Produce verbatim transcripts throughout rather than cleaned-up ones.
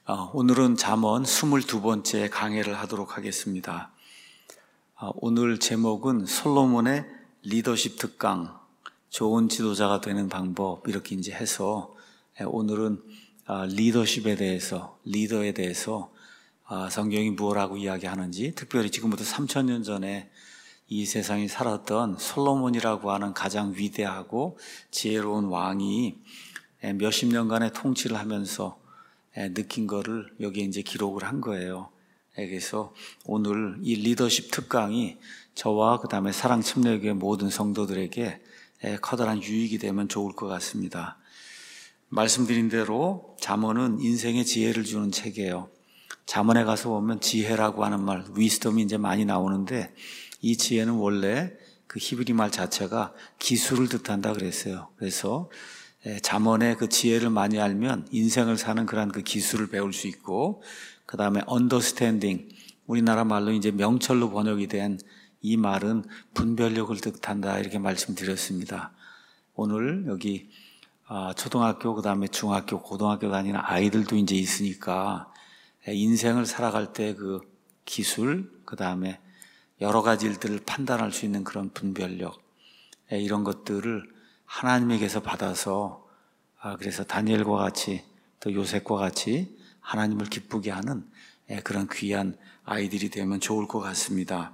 어, 오늘은 잠언 스물두 번째 강해를 하도록 하겠습니다. 어, 오늘 제목은 솔로몬의 리더십 특강, 좋은 지도자가 되는 방법, 이렇게 이제 해서 오늘은 어, 리더십에 대해서, 리더에 대해서 어, 성경이 무엇라고 이야기하는지, 특별히 지금부터 삼천 년 전에 이 세상에 살았던 솔로몬이라고 하는 가장 위대하고 지혜로운 왕이 몇십 년간의 통치를 하면서 느낀 거를 여기에 이제 기록을 한 거예요. 그래서 오늘 이 리더십 특강이 저와 그 다음에 사랑 침례교회 모든 성도들에게 커다란 유익이 되면 좋을 것 같습니다. 말씀드린 대로 잠언은 인생의 지혜를 주는 책이에요. 잠언에 가서 보면 지혜라고 하는 말, 위스덤이 이제 많이 나오는데, 이 지혜는 원래 그 히브리 말 자체가 기술을 뜻한다 그랬어요. 그래서 잠언의 그 지혜를 많이 알면 인생을 사는 그런 그 기술을 배울 수 있고, 그 다음에 understanding, 우리나라 말로 이제 명철로 번역이 된 이 말은 분별력을 뜻한다, 이렇게 말씀드렸습니다. 오늘 여기 초등학교, 그 다음에 중학교, 고등학교 다니는 아이들도 이제 있으니까 인생을 살아갈 때 그 기술, 그 다음에 여러 가지 일들을 판단할 수 있는 그런 분별력, 이런 것들을 하나님에게서 받아서, 그래서 다니엘과 같이 또 요셉과 같이 하나님을 기쁘게 하는 그런 귀한 아이들이 되면 좋을 것 같습니다.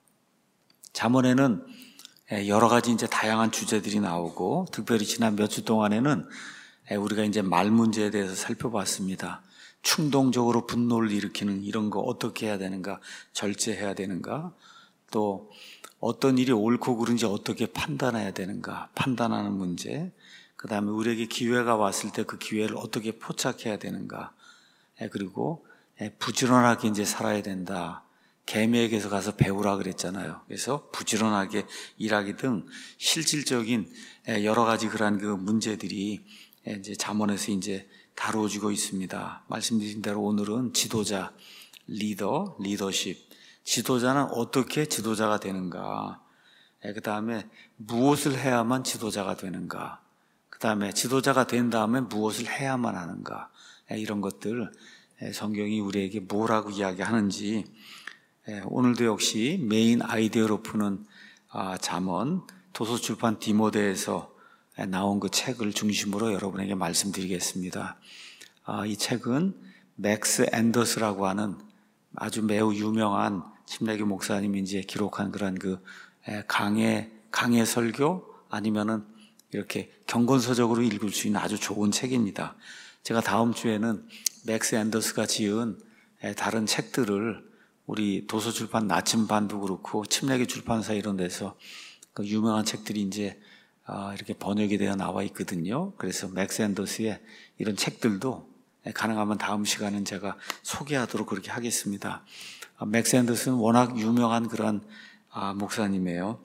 잠언에는 여러 가지 이제 다양한 주제들이 나오고, 특별히 지난 몇 주 동안에는 우리가 이제 말 문제에 대해서 살펴봤습니다. 충동적으로 분노를 일으키는 이런 거 어떻게 해야 되는가, 절제해야 되는가, 또 어떤 일이 옳고 그른지 어떻게 판단해야 되는가, 판단하는 문제, 그 다음에 우리에게 기회가 왔을 때 그 기회를 어떻게 포착해야 되는가, 그리고 부지런하게 이제 살아야 된다. 개미에게서 가서 배우라 그랬잖아요. 그래서 부지런하게 일하기 등 실질적인 여러 가지 그러한 그 문제들이 이제 잠언에서 이제 다루어지고 있습니다. 말씀드린 대로 오늘은 지도자, 리더, 리더십. 지도자는 어떻게 지도자가 되는가? 그 다음에 무엇을 해야만 지도자가 되는가? 그 다음에 지도자가 된 다음에 무엇을 해야만 하는가? 이런 것들 성경이 우리에게 뭐라고 이야기하는지, 오늘도 역시 메인 아이디어로 푸는 잠언, 도서출판 디모데에서 나온 그 책을 중심으로 여러분에게 말씀드리겠습니다. 이 책은 맥스 앤더스라고 하는 아주 매우 유명한 침례교 목사님이 이제 기록한 그런 그 강해, 강해 설교, 아니면은 이렇게 경건서적으로 읽을 수 있는 아주 좋은 책입니다. 제가 다음 주에는 맥스 앤더스가 지은 다른 책들을 우리 도서출판 나침반도 그렇고 침례교 출판사 이런 데서 그 유명한 책들이 이제 이렇게 번역이 되어 나와 있거든요. 그래서 맥스 앤더스의 이런 책들도 가능하면 다음 시간은 제가 소개하도록 그렇게 하겠습니다. 맥스 앤더스는 워낙 유명한 그런 목사님이에요.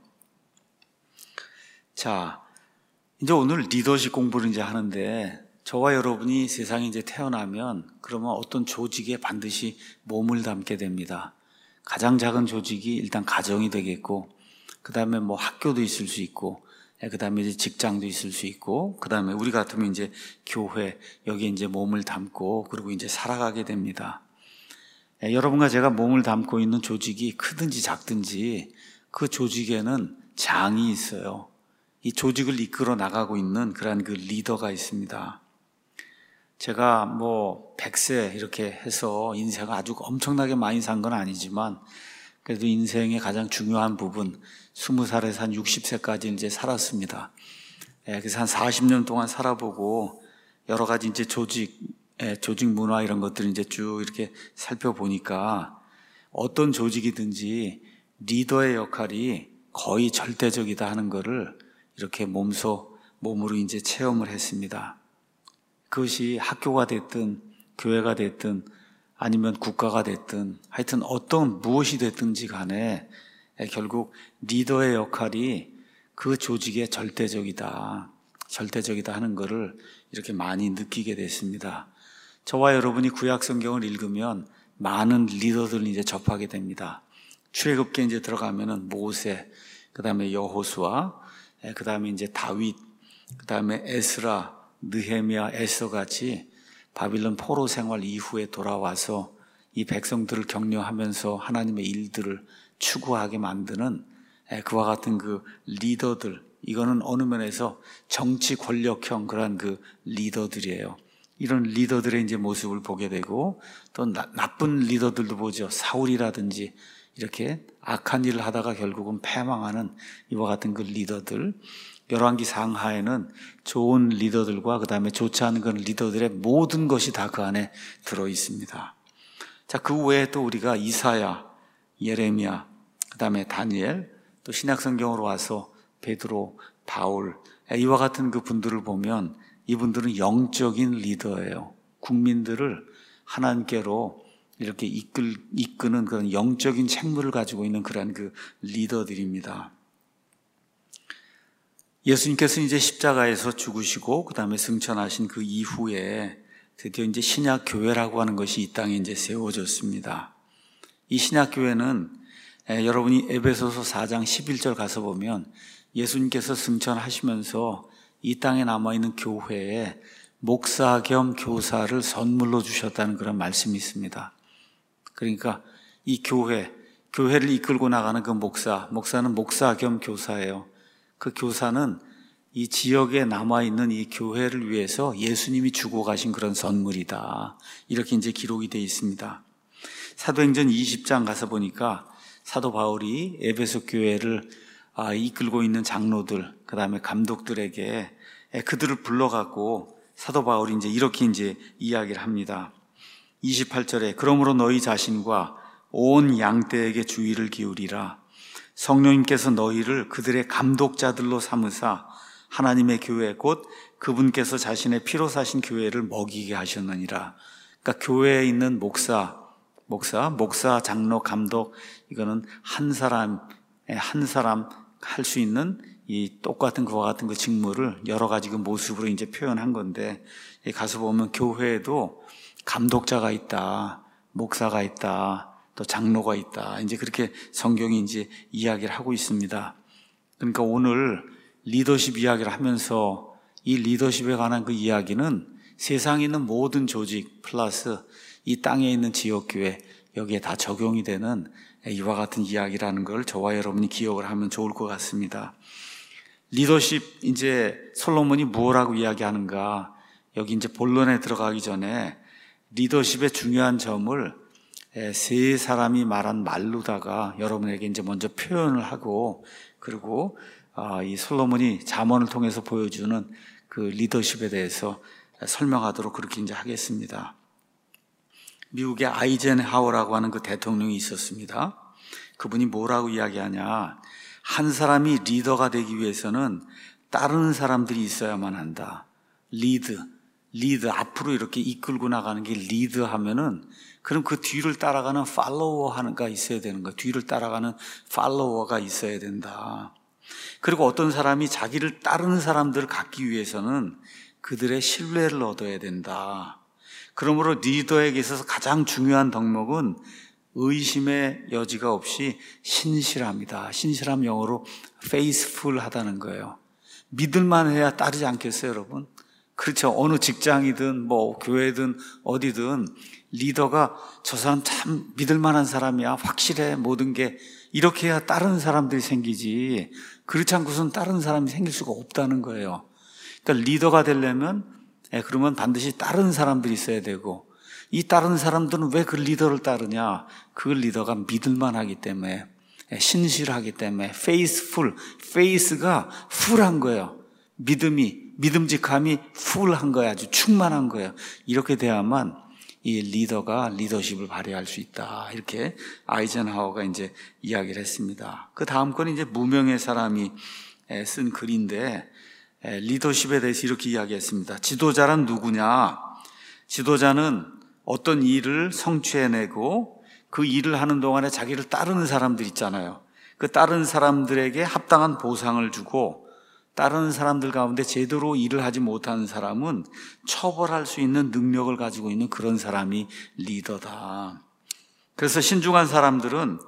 자, 이제 오늘 리더십 공부를 이제 하는데, 저와 여러분이 세상에 이제 태어나면 그러면 어떤 조직에 반드시 몸을 담게 됩니다. 가장 작은 조직이 일단 가정이 되겠고, 그 다음에 뭐 학교도 있을 수 있고, 그 다음에 이제 직장도 있을 수 있고, 그 다음에 우리 같으면 이제 교회, 여기에 이제 몸을 담고, 그리고 이제 살아가게 됩니다. 여러분과 제가 몸을 담고 있는 조직이 크든지 작든지 그 조직에는 장이 있어요. 이 조직을 이끌어 나가고 있는 그런 그 리더가 있습니다. 제가 뭐 백 세 이렇게 해서 인생을 아주 엄청나게 많이 산 건 아니지만, 그래도 인생의 가장 중요한 부분, 스무 살에서 한 육십 세까지 이제 살았습니다. 그래서 한 사십 년 동안 살아보고 여러 가지 이제 조직, 조직 문화 이런 것들을 이제 쭉 이렇게 살펴보니까 어떤 조직이든지 리더의 역할이 거의 절대적이다 하는 거를 이렇게 몸소, 몸으로 이제 체험을 했습니다. 그것이 학교가 됐든 교회가 됐든 아니면 국가가 됐든 하여튼 어떤 무엇이 됐든지 간에 결국 리더의 역할이 그 조직의 절대적이다, 절대적이다 하는 것을 이렇게 많이 느끼게 됐습니다. 저와 여러분이 구약 성경을 읽으면 많은 리더들을 이제 접하게 됩니다. 출애굽기에 이제 들어가면은 모세, 그 다음에 여호수아, 그 다음에 이제 다윗, 그 다음에 에스라, 느헤미야, 에스더 같이 바빌론 포로 생활 이후에 돌아와서 이 백성들을 격려하면서 하나님의 일들을 추구하게 만드는 그와 같은 그 리더들, 이거는 어느 면에서 정치 권력형 그런 그 리더들이에요. 이런 리더들의 이제 모습을 보게 되고, 또 나, 나쁜 리더들도 보죠. 사울이라든지 이렇게 악한 일을 하다가 결국은 패망하는 이와 같은 그 리더들. 열왕기 상하에는 좋은 리더들과 그 다음에 좋지 않은 그런 리더들의 모든 것이 다 그 안에 들어 있습니다. 자, 그 외에 또 우리가 이사야, 예레미야, 그 다음에 다니엘, 또 신약성경으로 와서 베드로, 바울, 이와 같은 그 분들을 보면 이분들은 영적인 리더예요. 국민들을 하나님께로 이렇게 이끌, 이끄는 그런 영적인 책무를 가지고 있는 그런 그 리더들입니다. 예수님께서 이제 십자가에서 죽으시고 그 다음에 승천하신 그 이후에 드디어 이제 신약 교회라고 하는 것이 이 땅에 이제 세워졌습니다. 이 신약 교회는 에, 여러분이 에베소서 사 장 십일 절 가서 보면 예수님께서 승천하시면서 이 땅에 남아있는 교회에 목사 겸 교사를 선물로 주셨다는 그런 말씀이 있습니다. 그러니까 이 교회, 교회를 이끌고 나가는 그 목사, 목사는 목사 겸 교사예요. 그 교사는 이 지역에 남아있는 이 교회를 위해서 예수님이 주고 가신 그런 선물이다. 이렇게 이제 기록이 되어 있습니다. 사도행전 이십 장 가서 보니까 사도 바울이 에베소 교회를 아, 이끌고 있는 장로들, 그 다음에 감독들에게 그들을 불러갖고 사도 바울이 이제 이렇게 이제 이야기를 합니다. 이십팔 절에 그러므로 너희 자신과 온 양떼에게 주의를 기울이라. 성령님께서 너희를 그들의 감독자들로 삼으사 하나님의 교회 곧 그분께서 자신의 피로 사신 교회를 먹이게 하셨느니라. 그러니까 교회에 있는 목사, 목사, 목사, 장로, 감독, 이거는 한 사람, 한 사람 할 수 있는 이 똑같은 그와 같은 그 직무를 여러 가지 그 모습으로 이제 표현한 건데, 가서 보면 교회에도 감독자가 있다, 목사가 있다, 또 장로가 있다. 이제 그렇게 성경이 이제 이야기를 하고 있습니다. 그러니까 오늘 리더십 이야기를 하면서 이 리더십에 관한 그 이야기는 세상에 있는 모든 조직 플러스 이 땅에 있는 지역교회, 여기에 다 적용이 되는 이와 같은 이야기라는 걸 저와 여러분이 기억을 하면 좋을 것 같습니다. 리더십, 이제 솔로몬이 무엇라고 이야기하는가? 여기 이제 본론에 들어가기 전에 리더십의 중요한 점을 세 사람이 말한 말로다가 여러분에게 이제 먼저 표현을 하고, 그리고 이 솔로몬이 잠언을 통해서 보여주는 그 리더십에 대해서 설명하도록 그렇게 이제 하겠습니다. 미국의 아이젠하워라고 하는 그 대통령이 있었습니다. 그분이 뭐라고 이야기하냐? 한 사람이 리더가 되기 위해서는 따르는 사람들이 있어야만 한다. 리드, 리드 앞으로 이렇게 이끌고 나가는 게 리드 하면은 그럼 그 뒤를 따라가는 팔로워 하는가 있어야 되는 거야. 뒤를 따라가는 팔로워가 있어야 된다. 그리고 어떤 사람이 자기를 따르는 사람들을 갖기 위해서는 그들의 신뢰를 얻어야 된다. 그러므로 리더에게 있어서 가장 중요한 덕목은 의심의 여지가 없이 신실함이다. 신실함 영어로 faithful 하다는 거예요. 믿을만 해야 따르지 않겠어요, 여러분? 그렇죠. 어느 직장이든 뭐 교회든 어디든 리더가 저 사람 참 믿을만한 사람이야, 확실해, 모든 게, 이렇게 해야 다른 사람들이 생기지, 그렇지 않고서는 다른 사람이 생길 수가 없다는 거예요. 그러니까 리더가 되려면 예, 그러면 반드시 다른 사람들이 있어야 되고, 이 다른 사람들은 왜 그 리더를 따르냐? 그 리더가 믿을만하기 때문에, 예, 신실하기 때문에, faithful, faith가 full한 거예요. 믿음이, 믿음직함이 full한 거예요. 아주 충만한 거예요. 이렇게 돼야만 이 리더가 리더십을 발휘할 수 있다. 이렇게 아이젠하워가 이제 이야기를 했습니다. 그 다음 건 이제 무명의 사람이 쓴 글인데, 리더십에 대해서 이렇게 이야기했습니다. 지도자란 누구냐? 지도자는 어떤 일을 성취해내고 그 일을 하는 동안에 자기를 따르는 사람들 있잖아요. 그 따르는 사람들에게 합당한 보상을 주고, 따르는 사람들 가운데 제대로 일을 하지 못하는 사람은 처벌할 수 있는 능력을 가지고 있는 그런 사람이 리더다. 그래서 신중한 사람들은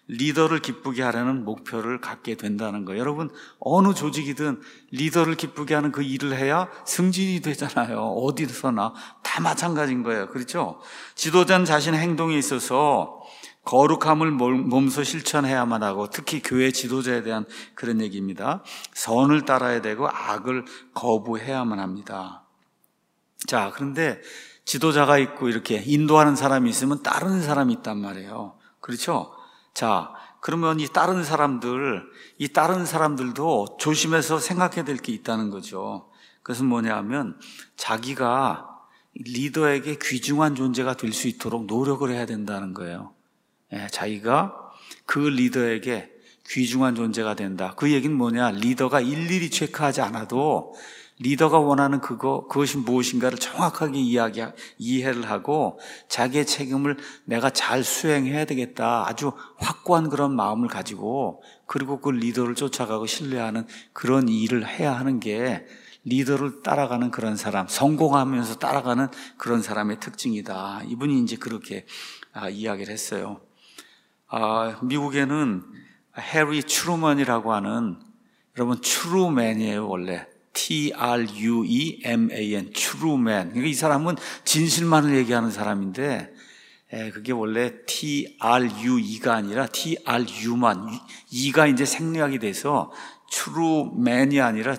리더를 기쁘게 하려는 목표를 갖게 된다는 거예요. 여러분, 어느 조직이든 리더를 기쁘게 하는 그 일을 해야 승진이 되잖아요. 어디서나 다 마찬가지인 거예요. 그렇죠? 지도자는 자신의 행동에 있어서 거룩함을 몸소 실천해야만 하고, 특히 교회 지도자에 대한 그런 얘기입니다. 선을 따라야 되고 악을 거부해야만 합니다. 자, 그런데 지도자가 있고 이렇게 인도하는 사람이 있으면 따르는 사람이 있단 말이에요. 그렇죠? 자, 그러면 이 따르는 사람들, 이 따르는 사람들도 조심해서 생각해야 될 게 있다는 거죠. 그것은 뭐냐 하면 자기가 리더에게 귀중한 존재가 될 수 있도록 노력을 해야 된다는 거예요. 예, 자기가 그 리더에게 귀중한 존재가 된다. 그 얘기는 뭐냐? 리더가 일일이 체크하지 않아도 리더가 원하는 그거, 그것이 무엇인가를 정확하게 이야기, 이해를 하고 자기의 책임을 내가 잘 수행해야 되겠다. 아주 확고한 그런 마음을 가지고, 그리고 그 리더를 쫓아가고 신뢰하는 그런 일을 해야 하는 게 리더를 따라가는 그런 사람, 성공하면서 따라가는 그런 사람의 특징이다. 이분이 이제 그렇게 아, 이야기를 했어요. 아, 미국에는 해리 트루먼이라고 하는, 여러분 트루맨이에요 원래. 티 알 유 이 엠 에이 엔, 트루맨. 그러니까 이 사람은 진실만을 얘기하는 사람인데, 에, 그게 원래 티 알 유 이가 아니라 티 알 유만, 이가 이제 생략이 돼서 트루맨이 아니라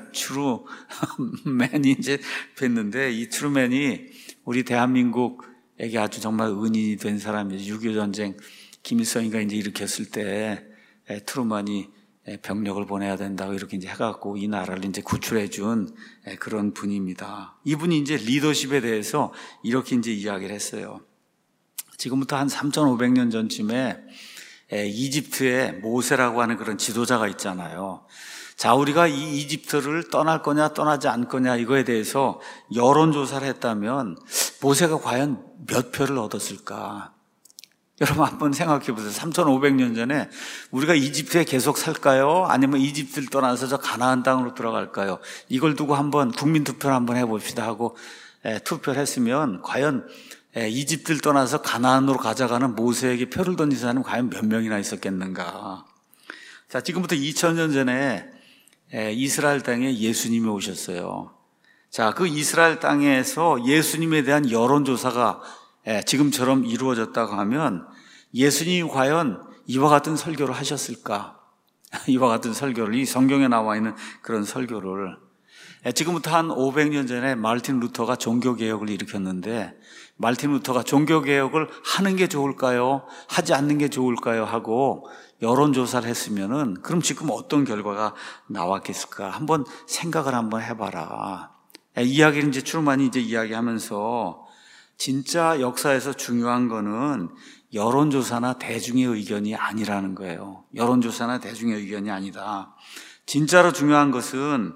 트루맨이 이제 됐는데, 이 트루맨이 우리 대한민국에게 아주 정말 은인이 된 사람이죠. 육이오 전쟁 김일성이가 이제 일으켰을 때 트루먼이 병력을 보내야 된다고 이렇게 이제 해갖고 이 나라를 이제 구출해 준 그런 분입니다. 이분이 이제 리더십에 대해서 이렇게 이제 이야기를 했어요. 지금부터 한 삼천오백 년 전쯤에 이집트에 모세라고 하는 그런 지도자가 있잖아요. 자, 우리가 이 이집트를 떠날 거냐 떠나지 않을 거냐 이거에 대해서 여론조사를 했다면 모세가 과연 몇 표를 얻었을까? 여러분 한번 생각해 보세요. 삼천오백 년 전에 우리가 이집트에 계속 살까요? 아니면 이집트를 떠나서 저 가나안 땅으로 들어갈까요? 이걸 두고 한번 국민투표를 한번 해봅시다 하고 에, 투표를 했으면 과연 에, 이집트를 떠나서 가나안으로 가져가는 모세에게 표를 던진 사람은 과연 몇 명이나 있었겠는가? 자, 지금부터 이천 년 전에 에, 이스라엘 땅에 예수님이 오셨어요. 자, 그 이스라엘 땅에서 예수님에 대한 여론조사가 지금처럼 이루어졌다고 하면 예수님이 과연 이와 같은 설교를 하셨을까? 이와 같은 설교를, 이 성경에 나와 있는 그런 설교를. 지금부터 한 오백 년 전에 마르틴 루터가 종교개혁을 일으켰는데, 마르틴 루터가 종교개혁을 하는 게 좋을까요? 하지 않는 게 좋을까요? 하고 여론조사를 했으면은 그럼 지금 어떤 결과가 나왔겠을까? 한번 생각을 한번 해봐라. 이야기를 이제 트루먼이 이제 이야기하면서 진짜 역사에서 중요한 거는 여론조사나 대중의 의견이 아니라는 거예요. 여론조사나 대중의 의견이 아니다. 진짜로 중요한 것은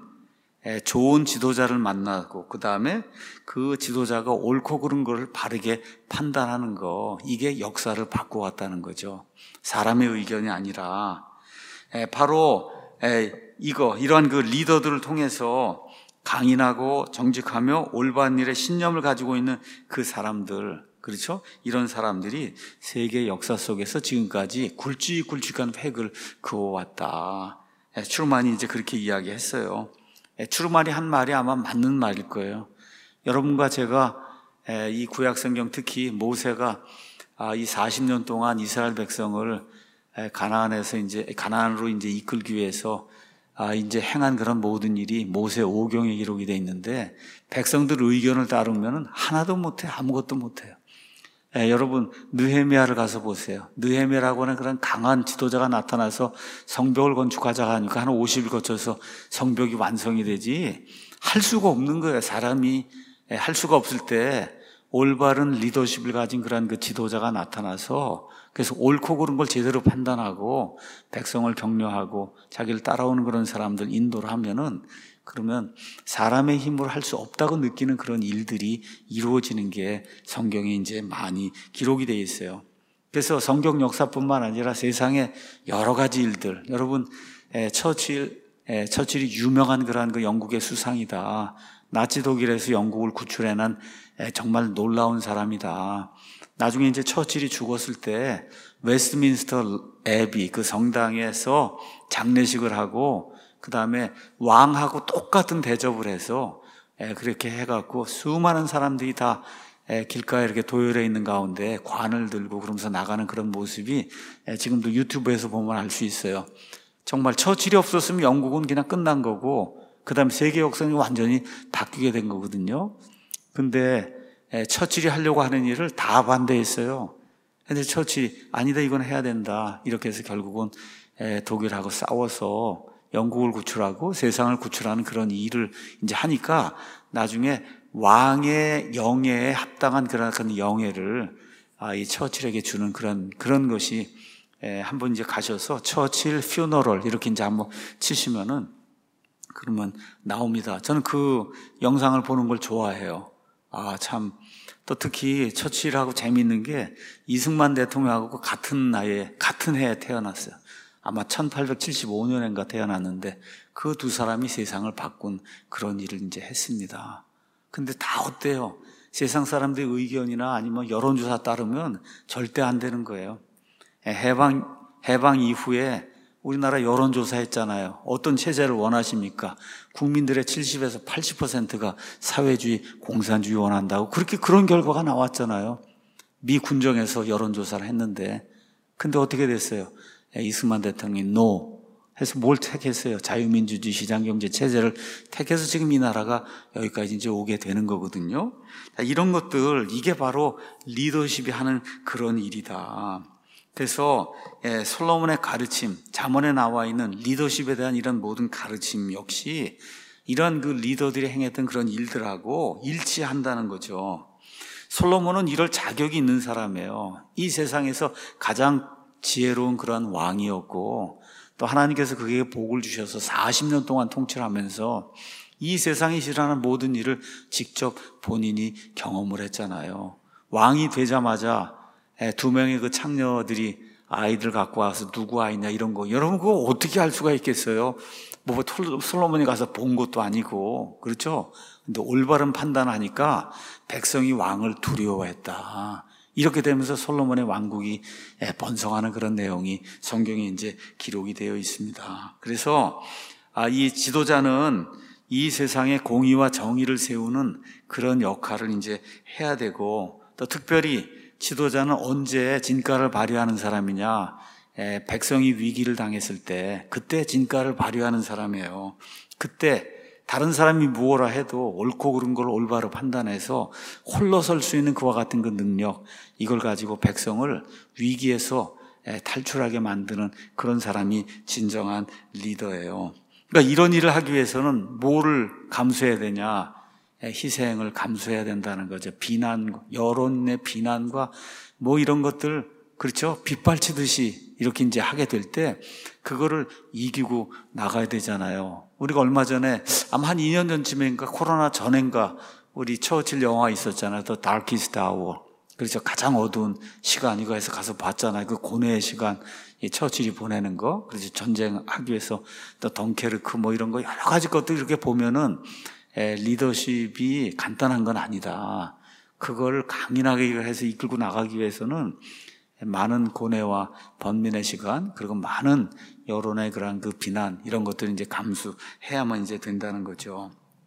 좋은 지도자를 만나고 그 다음에 그 지도자가 옳고 그른 것을 바르게 판단하는 거, 이게 역사를 바꿔왔다는 거죠. 사람의 의견이 아니라 바로 이거 이러한 그 리더들을 통해서 강인하고 정직하며 올바른 일에 신념을 가지고 있는 그 사람들, 그렇죠? 이런 사람들이 세계 역사 속에서 지금까지 굵직굵직한 획을 그어왔다. 트루먼이 이제 그렇게 이야기했어요. 트루먼이 한 말이 아마 맞는 말일 거예요. 여러분과 제가 이 구약성경, 특히 모세가 이 사십 년 동안 이스라엘 백성을 가나안에서 이제 가나안으로 이제 이끌기 위해서 아, 이제 행한 그런 모든 일이 모세 오경에 기록이 되어 있는데, 백성들 의견을 따르면 하나도 못해, 아무것도 못해요. 예, 여러분 느헤미야를 가서 보세요. 느헤미야라고 하는 그런 강한 지도자가 나타나서 성벽을 건축하자고 하니까 한 오십 일 거쳐서 성벽이 완성이 되지, 할 수가 없는 거예요. 사람이 예, 할 수가 없을 때 올바른 리더십을 가진 그런 그 지도자가 나타나서, 그래서 옳고 그른 걸 제대로 판단하고 백성을 격려하고 자기를 따라오는 그런 사람들 인도를 하면은, 그러면 사람의 힘으로 할 수 없다고 느끼는 그런 일들이 이루어지는 게 성경에 이제 많이 기록이 되어 있어요. 그래서 성경 역사뿐만 아니라 세상의 여러 가지 일들, 여러분 처칠, 처칠이 유명한 그러한 그 영국의 수상이다. 나치 독일에서 영국을 구출해낸 정말 놀라운 사람이다. 나중에 이제 처칠이 죽었을 때 웨스트민스터 애비 그 성당에서 장례식을 하고 그 다음에 왕하고 똑같은 대접을 해서 그렇게 해갖고 수많은 사람들이 다 길가에 이렇게 도열해 있는 가운데 관을 들고 그러면서 나가는 그런 모습이 지금도 유튜브에서 보면 알 수 있어요. 정말 처칠이 없었으면 영국은 그냥 끝난 거고 그 다음에 세계 역사는 완전히 바뀌게 된 거거든요. 근데 처칠이 하려고 하는 일을 다 반대했어요. 근데 처칠이 아니다, 이건 해야 된다, 이렇게 해서 결국은 독일하고 싸워서 영국을 구출하고 세상을 구출하는 그런 일을 이제 하니까 나중에 왕의 영예에 합당한 그런 영예를 이 처칠에게 주는 그런 그런 것이 한번 이제 가셔서 처칠 퓨너럴 이렇게 이제 한번 치시면은 그러면 나옵니다. 저는 그 영상을 보는 걸 좋아해요. 아, 참. 또 특히 처칠하고 재미있는 게 이승만 대통령하고 같은 나이에, 같은 해에 태어났어요. 아마 천팔백칠십오 년인가 태어났는데 그 두 사람이 세상을 바꾼 그런 일을 이제 했습니다. 근데 다 어때요? 세상 사람들의 의견이나 아니면 여론조사 따르면 절대 안 되는 거예요. 해방, 해방 이후에 우리나라 여론조사 했잖아요. 어떤 체제를 원하십니까? 국민들의 칠십에서 팔십 퍼센트가 사회주의, 공산주의 원한다고 그렇게 그런 결과가 나왔잖아요. 미 군정에서 여론조사를 했는데 근데 어떻게 됐어요? 이승만 대통령이 노 해서 뭘 택했어요? 자유민주주의 시장경제 체제를 택해서 지금 이 나라가 여기까지 이제 오게 되는 거거든요. 이런 것들, 이게 바로 리더십이 하는 그런 일이다. 그래서 솔로몬의 가르침, 잠언에 나와 있는 리더십에 대한 이런 모든 가르침 역시 이런 그 리더들이 행했던 그런 일들하고 일치한다는 거죠. 솔로몬은 이럴 자격이 있는 사람이에요. 이 세상에서 가장 지혜로운 그런 왕이었고 또 하나님께서 그에게 복을 주셔서 사십 년 동안 통치를 하면서 이 세상에 일어나는 모든 일을 직접 본인이 경험을 했잖아요. 왕이 되자마자 두 명의 그 창녀들이 아이들 갖고 와서 누구 아이냐 이런 거, 여러분 그거 어떻게 알 수가 있겠어요? 뭐 솔로몬이 가서 본 것도 아니고, 그렇죠? 근데 올바른 판단을 하니까 백성이 왕을 두려워했다. 이렇게 되면서 솔로몬의 왕국이 번성하는 그런 내용이 성경에 이제 기록이 되어 있습니다. 그래서 이 지도자는 이 세상에 공의와 정의를 세우는 그런 역할을 이제 해야 되고, 또 특별히 지도자는 언제 진가를 발휘하는 사람이냐? 에, 백성이 위기를 당했을 때 그때 진가를 발휘하는 사람이에요. 그때 다른 사람이 무엇라 해도 옳고 그른 걸 올바로 판단해서 홀로 설 수 있는 그와 같은 그 능력, 이걸 가지고 백성을 위기에서 에, 탈출하게 만드는 그런 사람이 진정한 리더예요. 그러니까 이런 일을 하기 위해서는 뭐를 감수해야 되냐? 희생을 감수해야 된다는 거죠. 비난, 여론의 비난과 뭐 이런 것들, 그렇죠? 빗발치듯이 이렇게 이제 하게 될 때 그거를 이기고 나가야 되잖아요. 우리가 얼마 전에 아마 한 이 년 전쯤인가 코로나 전인가 우리 처칠 영화 있었잖아요. The Darkest Hour. 그렇죠. 가장 어두운 시간, 이거 해서 가서 봤잖아요. 그 고뇌의 시간, 이 처칠이 보내는 거. 그래서 전쟁하기 위해서 또 덩케르크 뭐 이런 거 여러 가지 것들 이렇게 보면은 에, 리더십이 간단한 건 아니다. 그걸 강인하게 해서 이끌고 나가기 위해서는 많은 고뇌와 번민의 시간, 그리고 많은 여론의 그런 그 비난, 이런 것들을 이제 감수해야만 이제 된다는 거죠.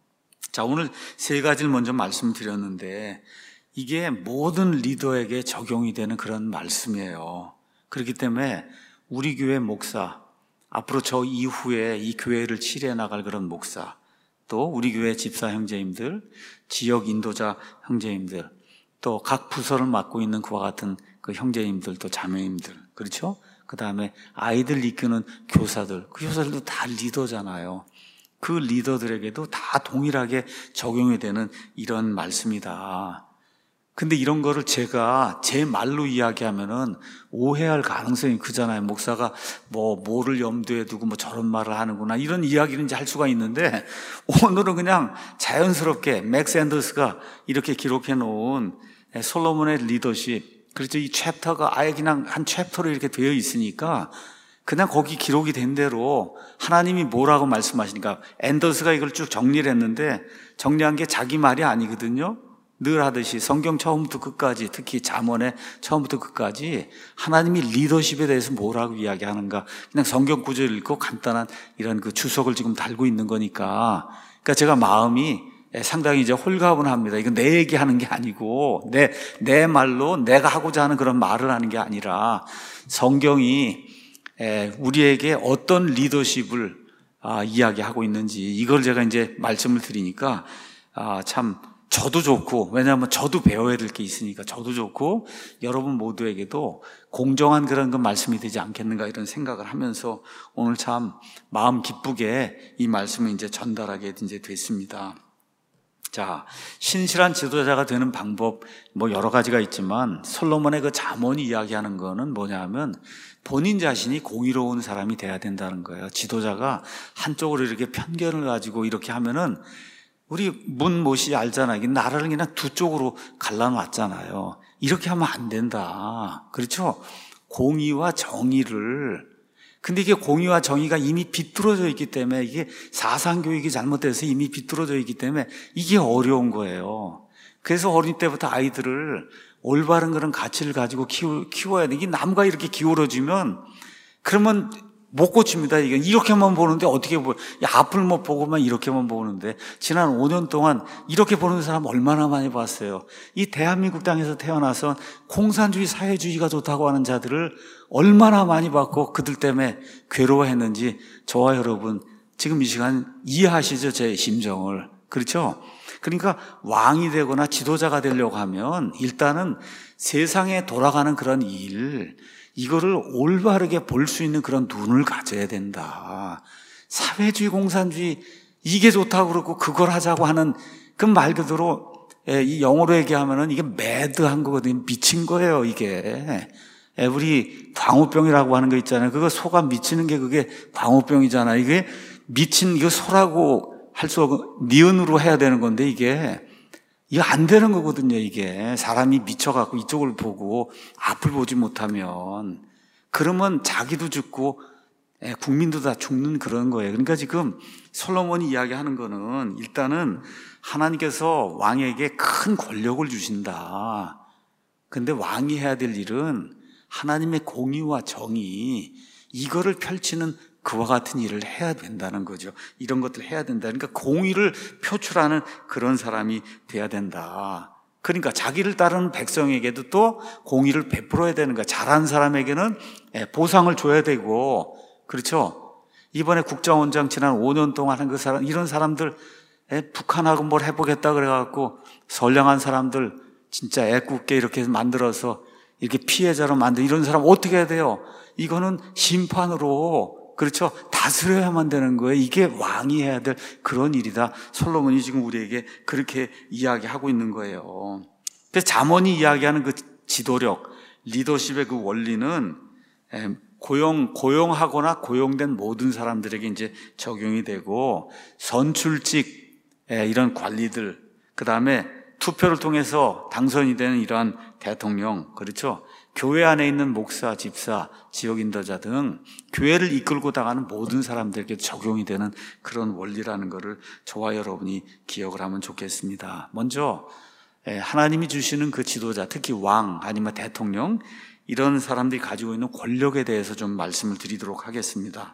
자, 오늘 세 가지를 먼저 말씀드렸는데, 이게 모든 리더에게 적용이 되는 그런 말씀이에요. 그렇기 때문에 우리 교회 목사, 앞으로 저 이후에 이 교회를 치료해 나갈 그런 목사, 또 우리 교회 집사 형제님들, 지역 인도자 형제님들, 또 각 부서를 맡고 있는 그와 같은 그 형제님들, 또 자매님들, 그렇죠? 그 다음에 아이들 이끄는 교사들, 그 교사들도 다 리더잖아요. 그 리더들에게도 다 동일하게 적용이 되는 이런 말씀이다. 근데 이런 거를 제가 제 말로 이야기하면은 오해할 가능성이 크잖아요. 목사가 뭐, 뭐를 염두에 두고 뭐 저런 말을 하는구나, 이런 이야기는 이제 할 수가 있는데, 오늘은 그냥 자연스럽게 맥스 앤더스가 이렇게 기록해 놓은 솔로몬의 리더십, 그렇죠. 이 챕터가 아예 그냥 한 챕터로 이렇게 되어 있으니까 그냥 거기 기록이 된 대로 하나님이 뭐라고 말씀하시니까 앤더스가 이걸 쭉 정리를 했는데 정리한 게 자기 말이 아니거든요. 늘 하듯이 성경 처음부터 끝까지, 특히 잠언의 처음부터 끝까지 하나님이 리더십에 대해서 뭐라고 이야기하는가, 그냥 성경 구절을 읽고 간단한 이런 그 주석을 지금 달고 있는 거니까, 그러니까 제가 마음이 상당히 이제 홀가분합니다. 이건 내 얘기하는 게 아니고 내, 내 말로 내가 하고자 하는 그런 말을 하는 게 아니라 성경이 우리에게 어떤 리더십을 이야기하고 있는지, 이걸 제가 이제 말씀을 드리니까 참 저도 좋고, 왜냐하면 저도 배워야 될 게 있으니까 저도 좋고 여러분 모두에게도 공정한 그런 그 말씀이 되지 않겠는가, 이런 생각을 하면서 오늘 참 마음 기쁘게 이 말씀을 이제 전달하게 이제 됐습니다. 자, 신실한 지도자가 되는 방법 뭐 여러 가지가 있지만 솔로몬의 그 잠언이 이야기하는 거는 뭐냐면 본인 자신이 공의로운 사람이 돼야 된다는 거예요. 지도자가 한쪽으로 이렇게 편견을 가지고 이렇게 하면은, 우리 문못이 알잖아요. 나라를 그냥 두 쪽으로 갈라놨잖아요. 이렇게 하면 안 된다. 그렇죠? 공의와 정의를. 근데 이게 공의와 정의가 이미 비뚤어져 있기 때문에, 이게 사상교육이 잘못돼서 이미 비뚤어져 있기 때문에 이게 어려운 거예요. 그래서 어릴 때부터 아이들을 올바른 그런 가치를 가지고 키워, 키워야 돼. 이게 남과 이렇게 기울어지면 그러면 못 고칩니다. 이게 이렇게만 보는데 어떻게 보여? 앞을 못 보고만 이렇게만 보는데, 지난 오 년 동안 이렇게 보는 사람 얼마나 많이 봤어요. 이 대한민국 땅에서 태어나서 공산주의 사회주의가 좋다고 하는 자들을 얼마나 많이 봤고 그들 때문에 괴로워했는지 저와 여러분 지금 이 시간 이해하시죠? 제 심정을. 그렇죠? 그러니까 왕이 되거나 지도자가 되려고 하면 일단은 세상에 돌아가는 그런 일, 이거를 올바르게 볼 수 있는 그런 눈을 가져야 된다. 사회주의, 공산주의 이게 좋다고 그러고 그걸 하자고 하는 그 말 그대로 이 영어로 얘기하면은 이게 매드한 거거든요. 미친 거예요, 이게. 우리 광우병이라고 하는 거 있잖아요. 그거 소가 미치는 게 그게 광우병이잖아요. 이게 미친, 이거 소라고 할 수 없고 니은으로 해야 되는 건데 이게 이거 안 되는 거거든요. 이게 사람이 미쳐갖고 이쪽을 보고 앞을 보지 못하면, 그러면 자기도 죽고 국민도 다 죽는 그런 거예요. 그러니까 지금 솔로몬이 이야기하는 거는 일단은 하나님께서 왕에게 큰 권력을 주신다. 근데 왕이 해야 될 일은 하나님의 공의와 정의, 이거를 펼치는 그와 같은 일을 해야 된다는 거죠. 이런 것들을 해야 된다. 그러니까 공의를 표출하는 그런 사람이 돼야 된다. 그러니까 자기를 따르는 백성에게도 또 공의를 베풀어야 되는 거야. 잘한 사람에게는 보상을 줘야 되고, 그렇죠? 이번에 국정원장 지난 오 년 동안 한 그 사람, 이런 사람들, 북한하고 뭘 해보겠다 그래갖고 선량한 사람들 진짜 애꿎게 이렇게 만들어서 이렇게 피해자로 만든 이런 사람 어떻게 해야 돼요? 이거는 심판으로, 그렇죠? 다스려야만 되는 거예요. 이게 왕이 해야 될 그런 일이다. 솔로몬이 지금 우리에게 그렇게 이야기하고 있는 거예요. 그래서 잠언이 이야기하는 그 지도력, 리더십의 그 원리는 고용, 고용하거나 고용된 모든 사람들에게 이제 적용이 되고, 선출직, 이런 관리들, 그 다음에 투표를 통해서 당선이 되는 이러한 대통령, 그렇죠? 교회 안에 있는 목사, 집사, 지역 인도자 등 교회를 이끌고 나가는 모든 사람들에게 적용이 되는 그런 원리라는 것을 저와 여러분이 기억을 하면 좋겠습니다. 먼저 하나님이 주시는 그 지도자, 특히 왕 아니면 대통령, 이런 사람들이 가지고 있는 권력에 대해서 좀 말씀을 드리도록 하겠습니다.